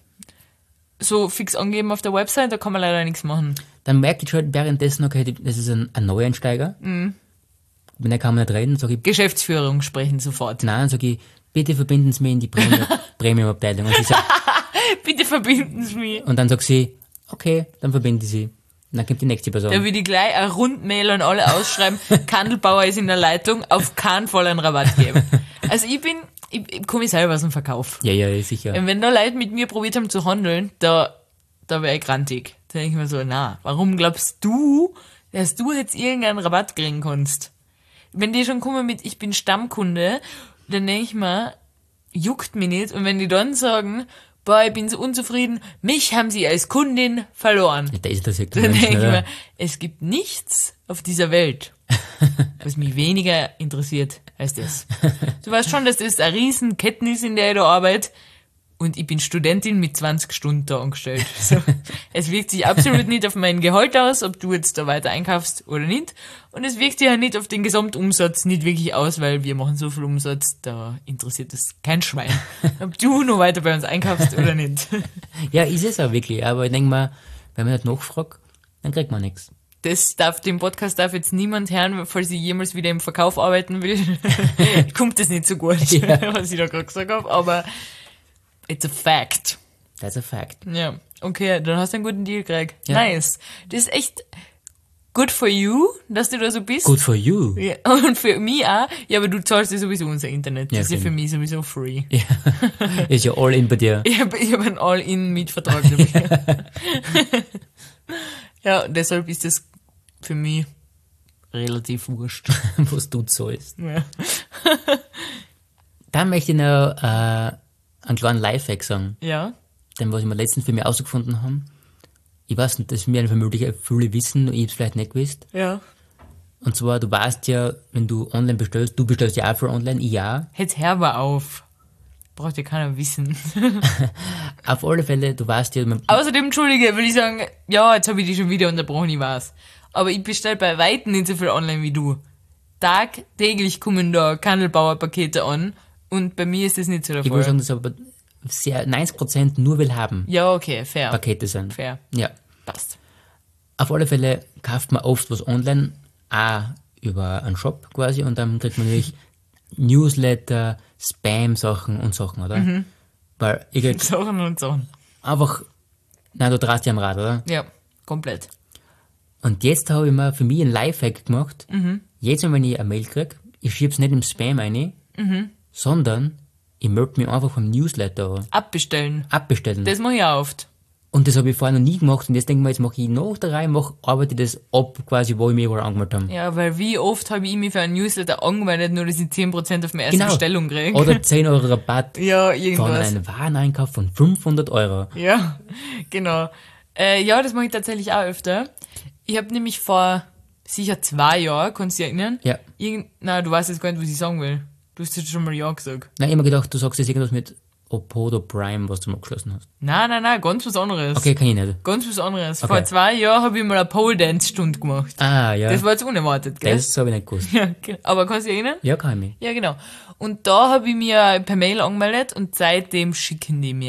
D: so fix angegeben auf der Website, da kann man leider nichts machen.
C: Dann merke ich schon währenddessen, okay, das ist ein, ein Neueinsteiger. Mhm. Wenn er kann man nicht reden, sage ich...
D: Geschäftsführung sprechen sofort.
C: Nein, dann sage ich, bitte verbinden Sie mich in die Premium- Premium-Abteilung. Und sie sagt,
D: bitte verbinden Sie mich.
C: Und dann sagt sie, okay, dann verbinden Sie. Und dann kommt die nächste Person.
D: Da will ich gleich ein Rundmail an alle ausschreiben, Kandelbauer ist in der Leitung, auf keinen Fall einen Rabatt geben. Also ich bin, ich, ich komme selber aus dem Verkauf.
C: Ja, ja, sicher.
D: Und wenn da Leute mit mir probiert haben zu handeln, da, da wäre ich grantig. Da denke ich mir so, na, warum glaubst du, dass du jetzt irgendeinen Rabatt kriegen kannst? Wenn die schon kommen mit, ich bin Stammkunde, dann denke ich mir, juckt mich nicht. Und wenn die dann sagen, boah, ich bin so unzufrieden, mich haben sie als Kundin verloren.
C: Ja, da ist das ja
D: dann denke ich mir, es gibt nichts auf dieser Welt, was mich weniger interessiert als das. Du weißt schon, dass das eine riesen Ketten ist, in der ich da arbeite. Und ich bin Studentin mit zwanzig Stunden da angestellt. So. Es wirkt sich absolut nicht auf mein Gehalt aus, ob du jetzt da weiter einkaufst oder nicht. Und es wirkt sich ja nicht auf den Gesamtumsatz nicht wirklich aus, weil wir machen so viel Umsatz, da interessiert es kein Schwein, ob du noch weiter bei uns einkaufst oder nicht.
C: Ja, ist es auch wirklich. Aber ich denke mal, wenn man nicht nachfragt, dann kriegt man nichts.
D: Das darf, den Podcast darf jetzt niemand hören, falls ich jemals wieder im Verkauf arbeiten will. Kommt das nicht so gut, ja. Was ich da gerade gesagt habe, aber it's a fact.
C: That's a fact.
D: Ja, okay, dann hast du einen guten Deal gekriegt.
C: Ja.
D: Nice. Das ist echt good for you, dass du da so bist.
C: Good for you.
D: Ja, und für mich auch. Ja, aber du zahlst ja sowieso unser Internet. Das
C: Ja,
D: ist ja
C: stimmt.
D: für mich sowieso free.
C: Ja. Ist ja all in bei dir.
D: Ich habe ich hab einen All-In-Mietvertrag. Ja, deshalb ist das für mich relativ wurscht.
C: Was du zahlst.
D: Ja.
C: Dann möchte ich noch äh, einen kleinen Lifehack sagen.
D: Ja.
C: Denn was ich mir letztens für mich herausgefunden haben, ich weiß nicht, das mir vermutlich viele wissen, und ich hab's vielleicht nicht gewusst.
D: Ja.
C: Und zwar, du weißt ja, wenn du online bestellst, du bestellst ja auch für online, ich ja.
D: Jetzt hör mal auf. Braucht ja keiner wissen.
C: Auf alle Fälle, du weißt ja, man,
D: Außerdem, entschuldige, will ich sagen, ja, jetzt habe ich dich schon wieder unterbrochen, ich weiß. Aber ich bestelle bei Weitem nicht so viel online wie du. Tagtäglich kommen da Kandelbauer-Pakete an und bei mir ist das nicht so der
C: ich würde
D: Fall.
C: sagen, dass aber sehr, neunzig Prozent nur will haben,
D: Ja, okay, fair.
C: Pakete sind.
D: Fair.
C: Ja.
D: Passt.
C: Auf alle Fälle kauft man oft was online, auch über einen Shop quasi, und dann kriegt man natürlich Newsletter, Spam-Sachen und Sachen, oder? Mhm. Weil ich krieg
D: Sachen und Sachen.
C: einfach, nein, du drehst dich am Rad, oder?
D: Ja, komplett.
C: Und jetzt habe ich mir für mich einen Lifehack gemacht. Mhm. Jetzt, wenn ich eine Mail kriege, ich schieb's nicht im Spam rein, mhm. sondern ich melde mich einfach vom Newsletter an.
D: Abbestellen.
C: Abbestellen.
D: Das mache ich auch oft.
C: Und das habe ich vorher noch nie gemacht, und jetzt denke ich mir, jetzt mache ich nach der Reihe, mach, arbeite ich das ab, quasi, wo ich mich überall angemeldet habe.
D: Ja, weil wie oft habe ich mich für einen Newsletter angemeldet, nur dass ich zehn Prozent auf meine erste
C: Genau.
D: Bestellung kriege.
C: Oder zehn Euro Rabatt
D: Ja,
C: von
D: irgendwas.
C: einem Wareneinkauf von fünfhundert Euro.
D: Ja, genau. Äh, ja, das mache ich tatsächlich auch öfter. Ich habe nämlich vor sicher zwei Jahren, kannst du dich erinnern?
C: Ja.
D: Irgend, na, du weißt jetzt gar nicht, was ich sagen will. Du hast jetzt schon mal Ja gesagt.
C: Nein, ich habe mir gedacht, du sagst jetzt irgendwas mit Opodo Prime, was du mal abgeschlossen hast.
D: Nein, nein, nein, ganz was anderes.
C: Okay, kann ich nicht.
D: Ganz was anderes.
C: Okay.
D: Vor zwei Jahren habe ich mal eine Pole-Dance-Stunde gemacht.
C: Ah, ja.
D: Das war jetzt unerwartet, gell?
C: Das habe ich nicht gewusst.
D: Ja, ge- aber kannst du dich erinnern?
C: Ja, kann ich mich.
D: Ja, genau. Und da habe ich mir per Mail angemeldet und seitdem schicken die mir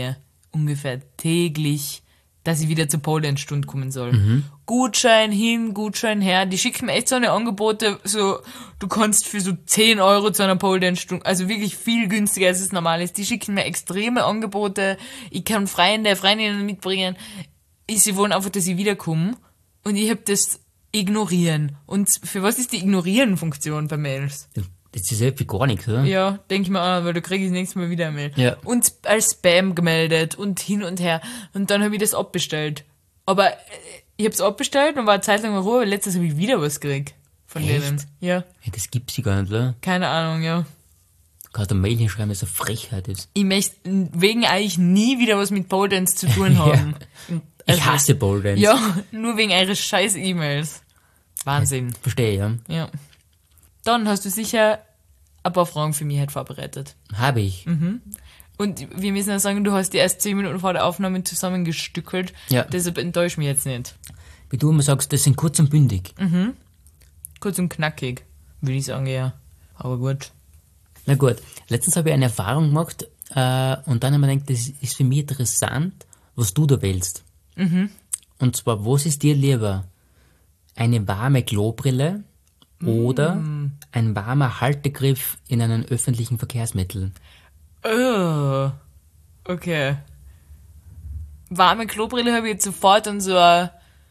D: ungefähr täglich, dass ich wieder zur Pole Dance Stunde kommen soll. Mhm. Gutschein hin, Gutschein her. Die schicken mir echt so eine Angebote, so, du kannst für so zehn Euro zu einer Pole Dance Stunde, also wirklich viel günstiger als es normal ist. Die schicken mir extreme Angebote. Ich kann Freunde, Freundinnen mitbringen. Ich, sie wollen einfach, dass ich wiederkomme. Und ich hab das Ignorieren. Und für was ist die Ignorieren-Funktion bei Mails?
C: Das ist ja für gar nichts, oder?
D: Ja, denk ich mir an, weil da krieg ich das nächste Mal wieder eine Mail.
C: Ja.
D: Und als Spam gemeldet und hin und her. Und dann habe ich das abbestellt. Aber ich hab's abbestellt und war eine Zeit lang in Ruhe, aber letztes habe ich wieder was gekriegt. Von
C: Echt?
D: denen. Ja.
C: Ja, das gibt's ja gar nicht, oder?
D: Keine Ahnung, ja.
C: Du kannst eine Mail hinschreiben, dass es eine Frechheit ist.
D: Ich möchte wegen eigentlich nie wieder was mit Pole Dance zu tun haben. Und
C: Ich hasse Pole Dance.
D: Ja, nur wegen eures scheiß E-Mails. Wahnsinn.
C: Verstehe, ja.
D: Ja. Dann hast du sicher ein paar Fragen für mich halt vorbereitet.
C: Habe ich.
D: Und wir müssen ja sagen, du hast die erst zehn Minuten vor der Aufnahme zusammengestückelt.
C: Ja.
D: Deshalb enttäusch mich jetzt nicht.
C: Wie du immer sagst, das sind kurz und bündig.
D: Kurz und knackig, würde ich sagen, ja. Aber gut.
C: Na gut, letztens habe ich eine Erfahrung gemacht äh, und dann habe ich mir gedacht, das ist für mich interessant, was du da wählst. Und zwar, was ist dir lieber? Eine warme Klobrille oder ein warmer Haltegriff in einem öffentlichen Verkehrsmittel?
D: Oh, okay. Warme Klobrille habe ich jetzt sofort an so ein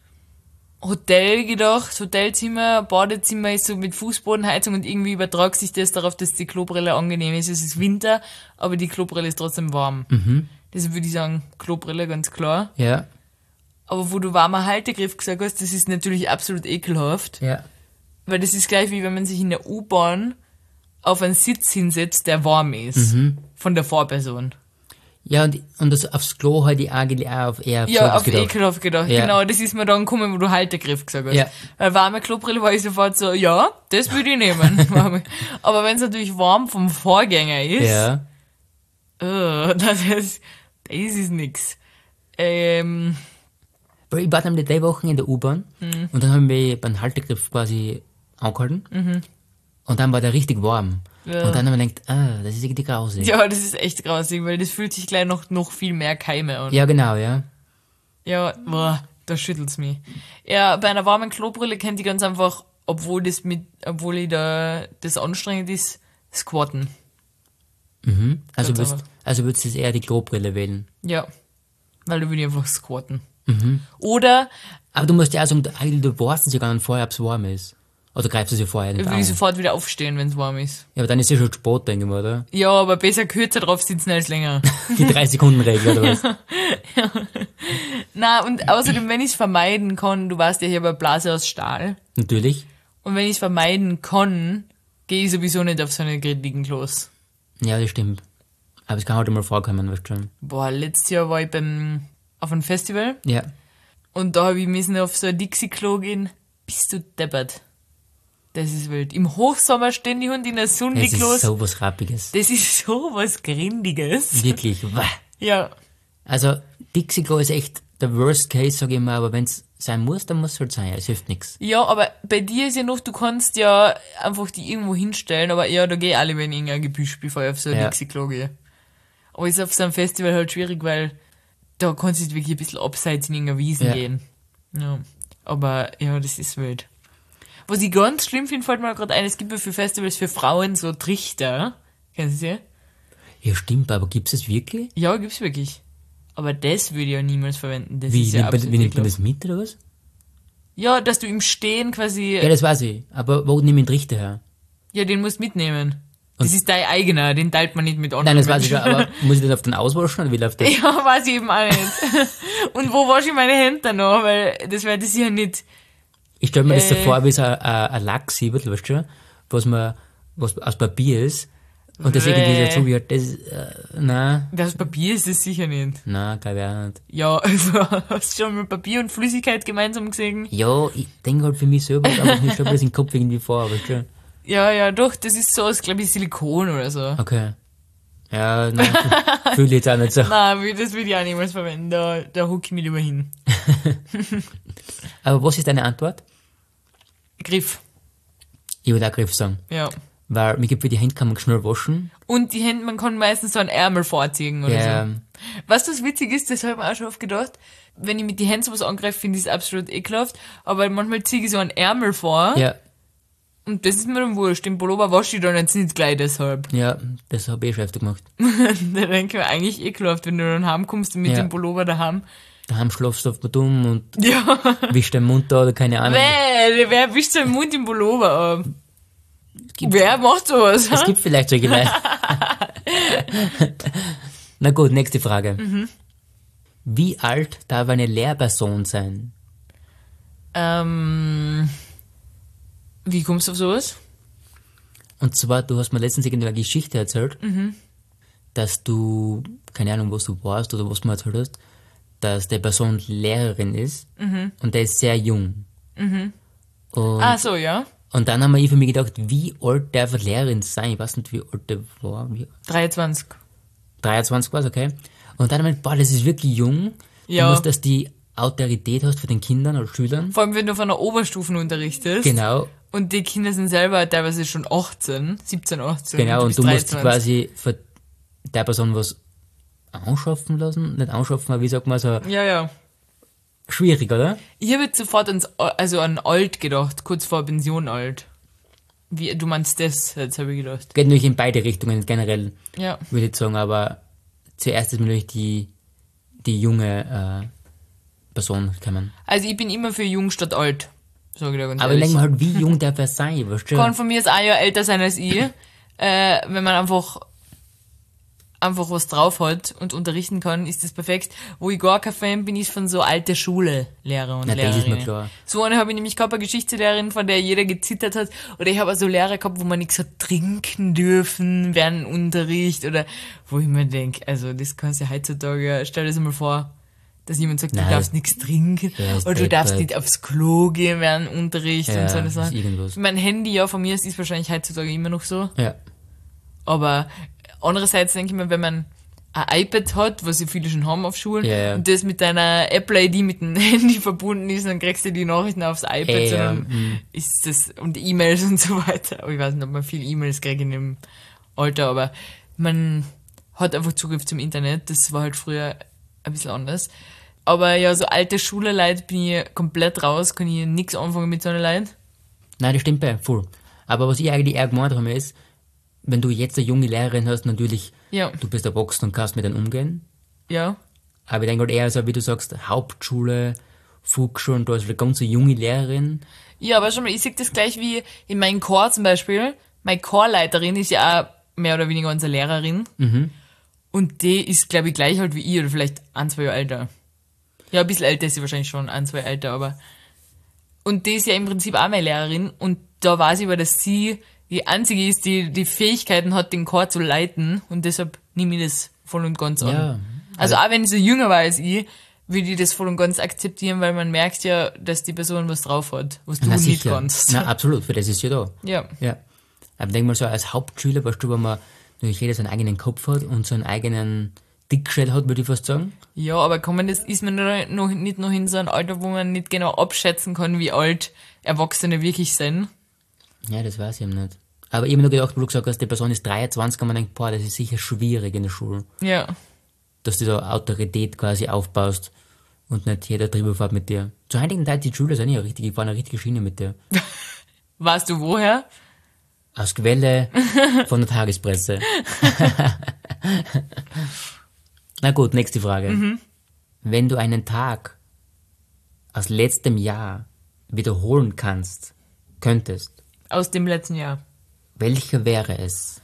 D: Hotel gedacht, Hotelzimmer, Badezimmer ist so mit Fußbodenheizung und irgendwie übertragt sich das darauf, dass die Klobrille angenehm ist. Es ist Winter, aber die Klobrille ist trotzdem warm. Deshalb würde ich sagen, Klobrille, ganz klar.
C: Ja,
D: Aber wo du warmer Haltegriff gesagt hast, das ist natürlich absolut ekelhaft.
C: ja.
D: Weil das ist gleich wie wenn man sich in der U-Bahn auf einen Sitz hinsetzt, der warm ist. Von der Vorperson.
C: Ja, und, und das aufs Klo halt ich eigentlich auch auf eher
D: Ja,
C: sowas
D: auf
C: gedacht.
D: ekelhaft gedacht.
C: Ja.
D: Genau, das ist mir dann gekommen, wo du Haltegriff gesagt hast.
C: Ja.
D: Weil warme Klobrille war ich sofort so, ja, das würde ich nehmen. Warme. Aber wenn es natürlich warm vom Vorgänger ist,
C: Ja.
D: oh, das ist, das ist nix. Ähm,
C: Weil ich war nämlich drei Wochen in der U-Bahn
D: Mhm.
C: und dann haben wir beim Haltegriff quasi angehalten und dann war der richtig warm.
D: Ja.
C: Und dann haben wir gedacht, ah, das ist irgendwie grausig.
D: ja, das ist echt grausig, weil das fühlt sich gleich noch, noch viel mehr Keime an.
C: Ja, genau, ja.
D: Ja, boah, da schüttelt's mich. Ja, bei einer warmen Klobrille kennt ich ganz einfach, obwohl das mit, obwohl ich da, das anstrengend ist, squatten.
C: Mhm. Also
D: Ganz
C: würdest,
D: einfach.
C: also würdest du jetzt eher die Klobrille wählen.
D: Ja. Weil da würde ich einfach squatten. Oder,
C: Aber du musst ja auch sagen, eigentlich, du weißt es ja gar nicht vorher, ob es warm ist. Oder greifst du es ja vorher nicht
D: würde
C: an.
D: ich sofort wieder aufstehen, wenn's warm ist.
C: Ja, aber dann ist ja schon Sport, denke ich mal, oder?
D: Ja, aber besser kürzer drauf sitzen als länger.
C: Die drei Sekunden Regel oder was?
D: Na, und außerdem, wenn ich's vermeiden kann, du weißt ja, ich habe eine Blase aus Stahl.
C: Natürlich.
D: Und wenn ich's vermeiden kann, gehe ich sowieso nicht auf so eine grilligen Klos.
C: Ja, das stimmt. Aber es kann halt immer vorkommen, weißt du schon.
D: Boah, letztes Jahr war ich beim, auf einem Festival
C: Ja.
D: und da habe ich müssen auf so ein Dixie-Klo gehen. Bist du deppert. Das ist wild. Im Hochsommer stehen die Hunde in der Sonne, die
C: Es ist
D: Klos.
C: so was Rappiges.
D: Das ist so was Grindiges.
C: Wirklich. Wah.
D: Ja.
C: Also, Dixie-Klo ist echt der Worst Case, sag ich mal, aber wenn es sein muss, dann muss es halt sein. Es hilft nichts.
D: Ja, aber bei dir ist ja noch, du kannst ja einfach die irgendwo hinstellen, aber ja, da gehe ich alle, wenn ich in ein Gebüsch, bevor ich auf so ein
C: Ja.
D: Dixie-Klo gehe. Aber ist auf so einem Festival halt schwierig, weil da kannst du wirklich ein bisschen abseits in irgendeine Wiesen
C: Ja.
D: gehen. Ja. Aber ja, das ist wild. Was ich ganz schlimm finde, fällt mir gerade ein, es gibt ja für Festivals für Frauen so Trichter. Kennen Sie sie?
C: Ja, stimmt, aber gibt es das wirklich?
D: Ja, gibt's wirklich. Aber das würde ich ja niemals verwenden. Das
C: Wie,
D: ist ja
C: nimmt, man,
D: absolut
C: wie nimmt man
D: ekelhaft.
C: das mit, oder was?
D: Ja, dass du im Stehen quasi,
C: Ja, das weiß ich. Aber wo nehme ich den Richter her?
D: ja, den musst du mitnehmen. Das ist dein eigener, den teilt man nicht mit
C: Nein,
D: anderen
C: das weiß ich schon,
D: Menschen.
C: aber muss ich den auf den auswaschen oder wie läuft das?
D: Ja, weiß ich eben auch nicht. Und wo wasche ich meine Hände dann noch? Weil das wäre das ja nicht.
C: Ich stelle mir das so
D: Äh.
C: vor, wie so ein, ein, ein Lachsiebel, weißt du schon, was man, was aus Papier ist. Und das irgendwie
D: Bäh.
C: dazu wird, das, äh, nein,
D: Das Papier ist es sicher nicht.
C: nein, glaube ich auch nicht.
D: Ja, hast du schon mal Papier und Flüssigkeit gemeinsam gesehen?
C: Ja, ich denke halt für mich selber, aber ich stelle mir das im Kopf irgendwie vor, weißt du?
D: Ja, ja, doch, das ist so aus, glaube ich, Silikon oder so.
C: Okay. Ja, nein, fühle ich jetzt auch nicht so.
D: Nein, will- das will ich auch niemals verwenden. Da, da huck ich mich lieber hin.
C: Aber was ist deine Antwort?
D: Griff.
C: Ich würde auch Griff sagen.
D: Ja.
C: Weil mir gibt für die Hände kann man schnell waschen.
D: Und die Hände, man kann meistens so einen Ärmel vorziehen oder
C: Ja.
D: so. Was das witzig ist, das habe ich mir auch schon oft gedacht, wenn ich mit die Hände sowas angreife, finde ich es absolut ekelhaft, aber manchmal ziehe ich so einen Ärmel vor
C: Ja,
D: und das ist mir dann wurscht. Den Pullover wasche ich dann jetzt nicht gleich deshalb.
C: ja, das habe ich schon öfter gemacht.
D: Da denke ich mir eigentlich ekelhaft, wenn du dann heimkommst und mit
C: Ja.
D: dem Pullover daheim.
C: Daheim schlafst du auf dem dumm und
D: Ja.
C: wischst den Mund da oder keine Ahnung.
D: Bäh, wer wischt seinen Mund im Pullover ab?
C: gibt-
D: Wer macht sowas?
C: Es
D: ha?
C: gibt vielleicht solche Leute. Na gut, nächste Frage.
D: Mhm.
C: Wie alt darf eine Lehrperson sein?
D: Ähm, wie kommst du auf sowas?
C: Und zwar, du hast mir letztens irgendeine Geschichte erzählt,
D: Mhm.
C: dass du, keine Ahnung, was du warst oder was du mir erzählt hast, dass der Person Lehrerin ist und der ist sehr jung. Und,
D: Ah, so, ja.
C: und dann haben wir für mich gedacht, wie alt darf eine Lehrerin sein? Ich weiß nicht, wie alt der war. Wie,
D: dreiundzwanzig.
C: dreiundzwanzig war es, okay. Und dann haben wir gedacht, boah, das ist wirklich jung.
D: Ja.
C: Du musst, dass die Autorität hast für den Kindern oder Schülern.
D: Vor allem, wenn du von der Oberstufen unterrichtest.
C: Genau,
D: Und die Kinder sind selber teilweise schon achtzehn, siebzehn, achtzehn.
C: genau. Und
D: bist
C: du musst
D: dreiundzwanzig.
C: quasi für der Person was anschaffen lassen. Nicht anschaffen, aber wie sagt man so,
D: Ja, ja.
C: schwierig, oder?
D: Ich habe jetzt sofort ans, also an alt gedacht, kurz vor Pension alt. Wie, du meinst das, jetzt habe ich gedacht.
C: Geht natürlich in beide Richtungen generell,
D: Ja.
C: würde ich sagen, aber zuerst ist mir natürlich die, die junge äh, Person kommen.
D: Also ich bin immer für jung statt alt. Sag ich dir ganz
C: Aber ich
D: ehrlich.
C: denke mir halt, wie jung darf er sein, weißt du?
D: Kann von mir jetzt ein Jahr älter sein als ich. äh, wenn man einfach einfach was drauf hat und unterrichten kann, ist das perfekt. Wo ich gar kein Fan bin, ist von so alte Schule-Lehrer und
C: Na, das ist mir
D: Lehrerinnen.
C: klar.
D: So eine habe ich nämlich gehabt, eine Geschichtslehrerin, von der jeder gezittert hat. Oder ich habe auch so Lehrer gehabt, wo man nichts hat trinken dürfen während dem Unterricht. Oder wo ich mir denke, also das kannst du ja heutzutage, stell dir das mal vor, dass jemand sagt,
C: Nein,
D: du darfst nichts trinken
C: ja, ist
D: oder du darfst
C: deppert.
D: nicht aufs Klo gehen während dem Unterricht
C: Ja,
D: und so eine
C: ist
D: Sachen.
C: irgendwas.
D: Mein Handy, ja, von mir ist, ist wahrscheinlich heutzutage immer noch so.
C: Ja.
D: Aber andererseits denke ich mir, wenn man ein iPad hat, was ja viele schon haben auf Schulen,
C: Ja, ja.
D: und das mit deiner Apple I D mit dem Handy verbunden ist, dann kriegst du die Nachrichten aufs iPad,
C: Ey, ja,
D: sondern
C: mm.
D: ist das, und E-Mails und so weiter. Aber ich weiß nicht, ob man viel E-Mails kriegt in dem Alter, aber man hat einfach Zugriff zum Internet. Das war halt früher ein bisschen anders. Aber ja, so alte Schule-Leute bin ich komplett raus, kann ich nichts anfangen mit so einer Leuten.
C: Nein, das stimmt bei, voll. Aber was ich eigentlich eher gemeint habe, ist, wenn du jetzt eine junge Lehrerin hast, natürlich,
D: Ja,
C: du bist erwachsen und kannst mit denen umgehen.
D: ja.
C: Aber ich denke halt eher so, wie du sagst, Hauptschule, Volksschule, da ist eine ganz junge Lehrerin.
D: Ja, aber schon mal, ich sehe das gleich wie in meinem Chor zum Beispiel. Meine Chorleiterin ist ja auch mehr oder weniger unsere Lehrerin.
C: Mhm.
D: Und die ist, glaube ich, gleich alt wie ich oder vielleicht ein, zwei Jahre älter. Ja, ein bisschen älter ist sie wahrscheinlich schon, ein, zwei Jahre älter, aber. Und die ist ja im Prinzip auch meine Lehrerin. Und da weiß ich aber, dass sie die einzige ist, die die Fähigkeiten hat, den Chor zu leiten. Und deshalb nehme ich das voll und ganz an.
C: Ja.
D: Also auch wenn sie jünger war als ich, würde ich das voll und ganz akzeptieren, weil man merkt ja, dass die Person was drauf hat, was du
C: Na,
D: nicht
C: sicher.
D: kannst.
C: Na, absolut, für das ist ja da.
D: Ja.
C: Ja. Aber denk mal so, als Hauptschüler, weißt du, wenn man natürlich jeder seinen eigenen Kopf hat und seinen eigenen Dickschädel hat, würde ich fast sagen.
D: Ja, aber kann man das, ist man noch, noch, nicht noch in so einem Alter, wo man nicht genau abschätzen kann, wie alt Erwachsene wirklich sind?
C: Ja, das weiß ich eben nicht. Aber ich habe mir nur gedacht, wo du gesagt hast, die Person ist dreiundzwanzig, und man denkt, boah, das ist sicher schwierig in der Schule.
D: Ja.
C: Dass du da Autorität quasi aufbaust und nicht jeder drüber fährt mit dir. Zu heutigen Zeit, die Schüler sind ja richtig, die fahren eine richtige Schiene mit dir.
D: Weißt du woher?
C: Aus Quelle von der Tagespresse. Na gut, nächste Frage. Wenn du einen Tag aus letztem Jahr wiederholen kannst, könntest,
D: Aus dem letzten Jahr.
C: welcher wäre es?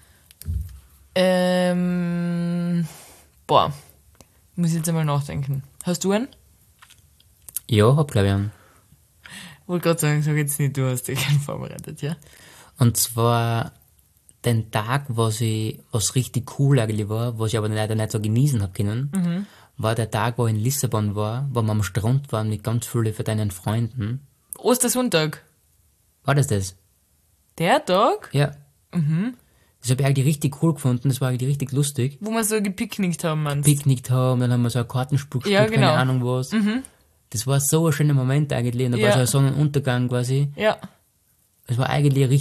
D: Ähm, boah. Muss jetzt einmal nachdenken. Hast du einen?
C: Ja, hab glaube ich einen.
D: Wollte gerade sagen, sag jetzt nicht, du hast dich keinen vorbereitet, ja?
C: Und zwar den Tag, was ich, was richtig cool eigentlich war, was ich aber leider nicht so genießen hab können, war der Tag, wo ich in Lissabon war, wo wir am Strand waren mit ganz vielen von deinen Freunden.
D: Ostersonntag.
C: War das das?
D: Der Tag,
C: Ja. Das habe ich eigentlich richtig cool gefunden, das war eigentlich richtig lustig.
D: wo wir so gepicknickt haben, meinst du?
C: Picknickt haben, dann haben wir so ein Kartenspiel gespielt,
D: Ja, genau.
C: keine Ahnung was. Das war so ein schöner Moment eigentlich, und da
D: Ja.
C: war so ein Sonnenuntergang quasi.
D: Ja.
C: Es war eigentlich ein richtig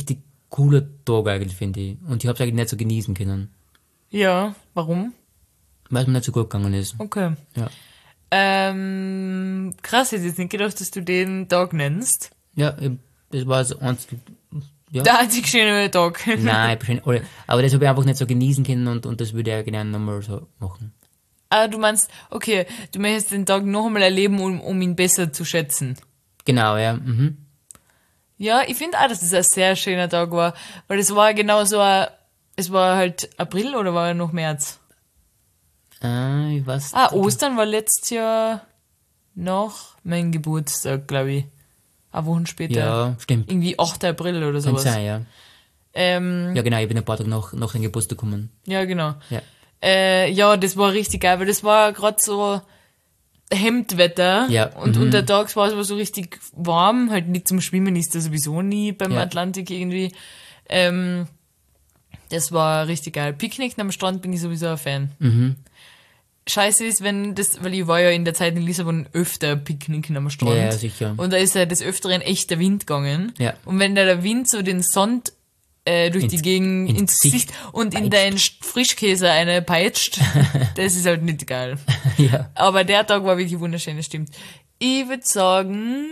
C: cooler Tag eigentlich, finde ich. Und ich habe es eigentlich nicht so genießen können,
D: Ja, warum?
C: weil es mir nicht so gut gegangen ist.
D: Okay.
C: Ja,
D: Ähm, krass, ich hätte jetzt nicht gedacht, dass du den Tag nennst.
C: ja ich, das war so eins, ja.
D: Der einzig schöne Tag.
C: Nein, wahrscheinlich, oder, aber das habe ich einfach nicht so genießen können und, und das würde ich ja gerne nochmal so machen.
D: Ah, du meinst, okay, du möchtest den Tag noch einmal erleben, um, um ihn besser zu schätzen.
C: Genau, ja. Mhm.
D: Ja, ich finde auch, dass es ein sehr schöner Tag war, weil es war genau so ein, es war halt April oder war noch März?
C: Äh, ich weiß.
D: Ah, Ostern war letztes Jahr noch mein Geburtstag, glaube ich. Eine Woche später.
C: Ja, stimmt.
D: Irgendwie achter April oder
C: Kann
D: sowas.
C: sein, ja.
D: Ähm,
C: Ja, genau, ich bin ein paar Tage nach, nach dem Geburtstag gekommen.
D: ja, genau.
C: Ja.
D: Äh, ja, das war richtig geil, weil das war gerade so Hemdwetter.
C: Ja,
D: Und
C: mhm.
D: untertags war es aber so richtig warm. Halt nicht zum Schwimmen ist das sowieso nie beim
C: Ja.
D: Atlantik irgendwie. Ähm, das war richtig geil. Picknick am Strand bin ich sowieso ein Fan.
C: Mhm.
D: Scheiße ist, wenn das, weil ich war ja in der Zeit in Lissabon öfter picknicken am Strand.
C: Ja, ja, sicher.
D: Und da ist ja des Öfteren echt der Wind gegangen.
C: Ja.
D: Und wenn da der Wind so den Sand äh, durch
C: Ins-
D: die Gegend
C: ins
D: ins Gesicht
C: Gesicht
D: und in
C: peitscht.
D: deinen Sch- Frischkäse eine peitscht, das ist halt nicht geil.
C: Ja.
D: Aber der Tag war wirklich wunderschön, das stimmt. Ich würde sagen,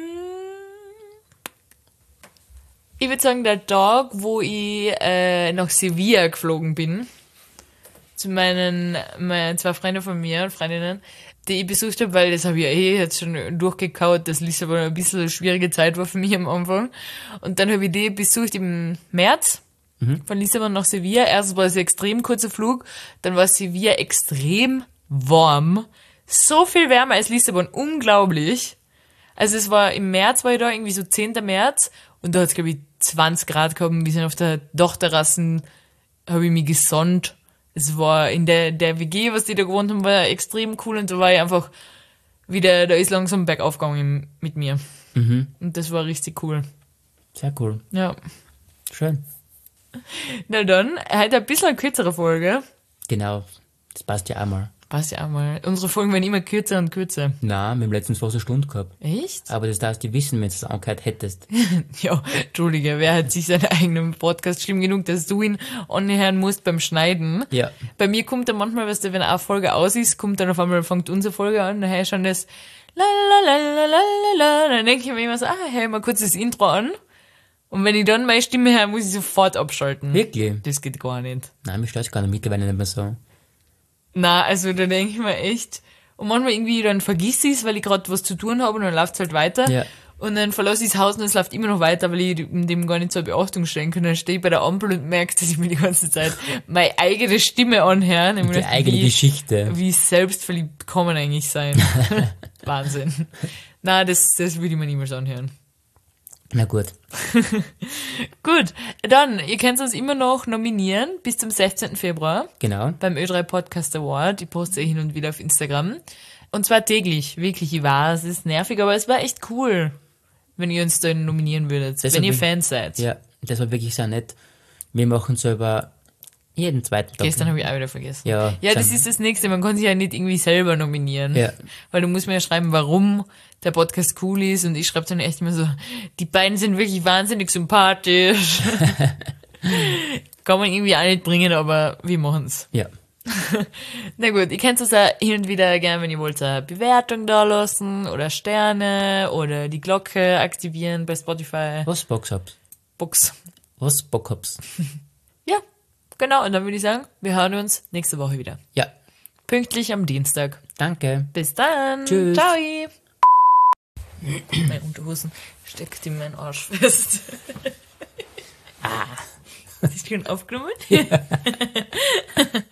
D: ich würde sagen, der Tag, wo ich äh, nach Sevilla geflogen bin, zu meinen, meinen zwei Freunden von mir, Freundinnen, die ich besucht habe, weil das habe ich ja eh jetzt schon durchgekaut, dass Lissabon ein bisschen eine schwierige Zeit war für mich am Anfang. Und dann habe ich die besucht im März, von Lissabon nach Sevilla. Erst war es ein extrem kurzer Flug, dann war Sevilla extrem warm. So viel wärmer als Lissabon, unglaublich. Also es war, im März war ich da, irgendwie so zehnten März, und da hat es, glaube ich, zwanzig Grad gehabt, wir sind auf der Dachterrassen, habe ich mich gesonnt. Es war in der, der W G, was die da gewohnt haben, war extrem cool, und da war ich einfach wieder, da ist langsam bergauf gegangen mit mir.
C: Mhm.
D: Und das war richtig cool.
C: Sehr cool.
D: Ja.
C: Schön.
D: Na dann, heute ein bisschen eine kürzere Folge.
C: Genau. Das passt ja auch mal.
D: Passt ja auch mal. Unsere Folgen werden immer kürzer und kürzer.
C: Nein, wir haben letztens fast eine Stunde gehabt.
D: Echt?
C: Aber das darfst du wissen, wenn du es angehört hättest.
D: Ja, Entschuldige, wer hat sich seinen eigenen Podcast schlimm genug, dass du ihn anhören musst beim Schneiden?
C: Ja.
D: Bei mir kommt dann manchmal, weißt du, wenn eine Folge aus ist, kommt dann auf einmal, fängt unsere Folge an, dann höre ich schon das la la la la la la la, dann denke ich mir immer so, ah, hör mal kurz das Intro an. Und wenn ich dann meine Stimme höre, muss ich sofort abschalten.
C: Wirklich?
D: Das geht gar nicht.
C: Nein, mich stört es gar nicht, mittlerweile nicht mehr so.
D: Na, also da denke ich mir echt. Und manchmal irgendwie dann vergiss ich es, weil ich gerade was zu tun habe, und dann läuft es halt weiter.
C: Ja.
D: Und dann verlasse ich das Haus und es läuft immer noch weiter, weil ich dem gar nicht so eine Beachtung stellen kann. Dann stehe ich bei der Ampel und merke, dass ich mir die ganze Zeit meine eigene Stimme anhöre.
C: Die
D: Nämlich
C: eigene
D: wie,
C: Geschichte.
D: Wie selbstverliebt kann man eigentlich sein? Wahnsinn. Na, das, das würde ich mir niemals anhören.
C: Na gut.
D: Gut, dann, ihr könnt uns immer noch nominieren bis zum sechzehnten Februar
C: Genau.
D: beim Ö drei Podcast Award. Ich poste hin und wieder auf Instagram. Und zwar täglich. Wirklich, ich weiß, es ist nervig, aber es war echt cool, wenn ihr uns da nominieren würdet,
C: Das
D: wenn
C: war
D: ihr
C: wirklich-
D: Fans seid.
C: Ja, das war wirklich sehr nett. Wir machen selber jeden zweiten Tag.
D: Gestern habe ich auch wieder vergessen.
C: Ja,
D: ja, das
C: schon.
D: ist das Nächste. Man kann sich ja nicht irgendwie selber nominieren.
C: Ja.
D: Weil du musst mir ja schreiben, warum der Podcast cool ist. Und ich schreibe dann echt immer so, die beiden sind wirklich wahnsinnig sympathisch. Kann man irgendwie auch nicht bringen, aber wir machen's.
C: Ja.
D: Na gut, ihr könnt es auch hin und wieder gerne, wenn ihr wollt, eine Bewertung da lassen oder Sterne oder die Glocke aktivieren bei Spotify.
C: Was Bock habt.
D: Box.
C: Was Bock habt.
D: Ja, genau. Und dann würde ich sagen, wir hören uns nächste Woche wieder.
C: Ja.
D: Pünktlich am Dienstag.
C: Danke.
D: Bis dann.
C: Tschüss.
D: Ciao. Meine Unterhosen steckt in meinen Arsch fest. ah. Hast du schon aufgenommen? Ja.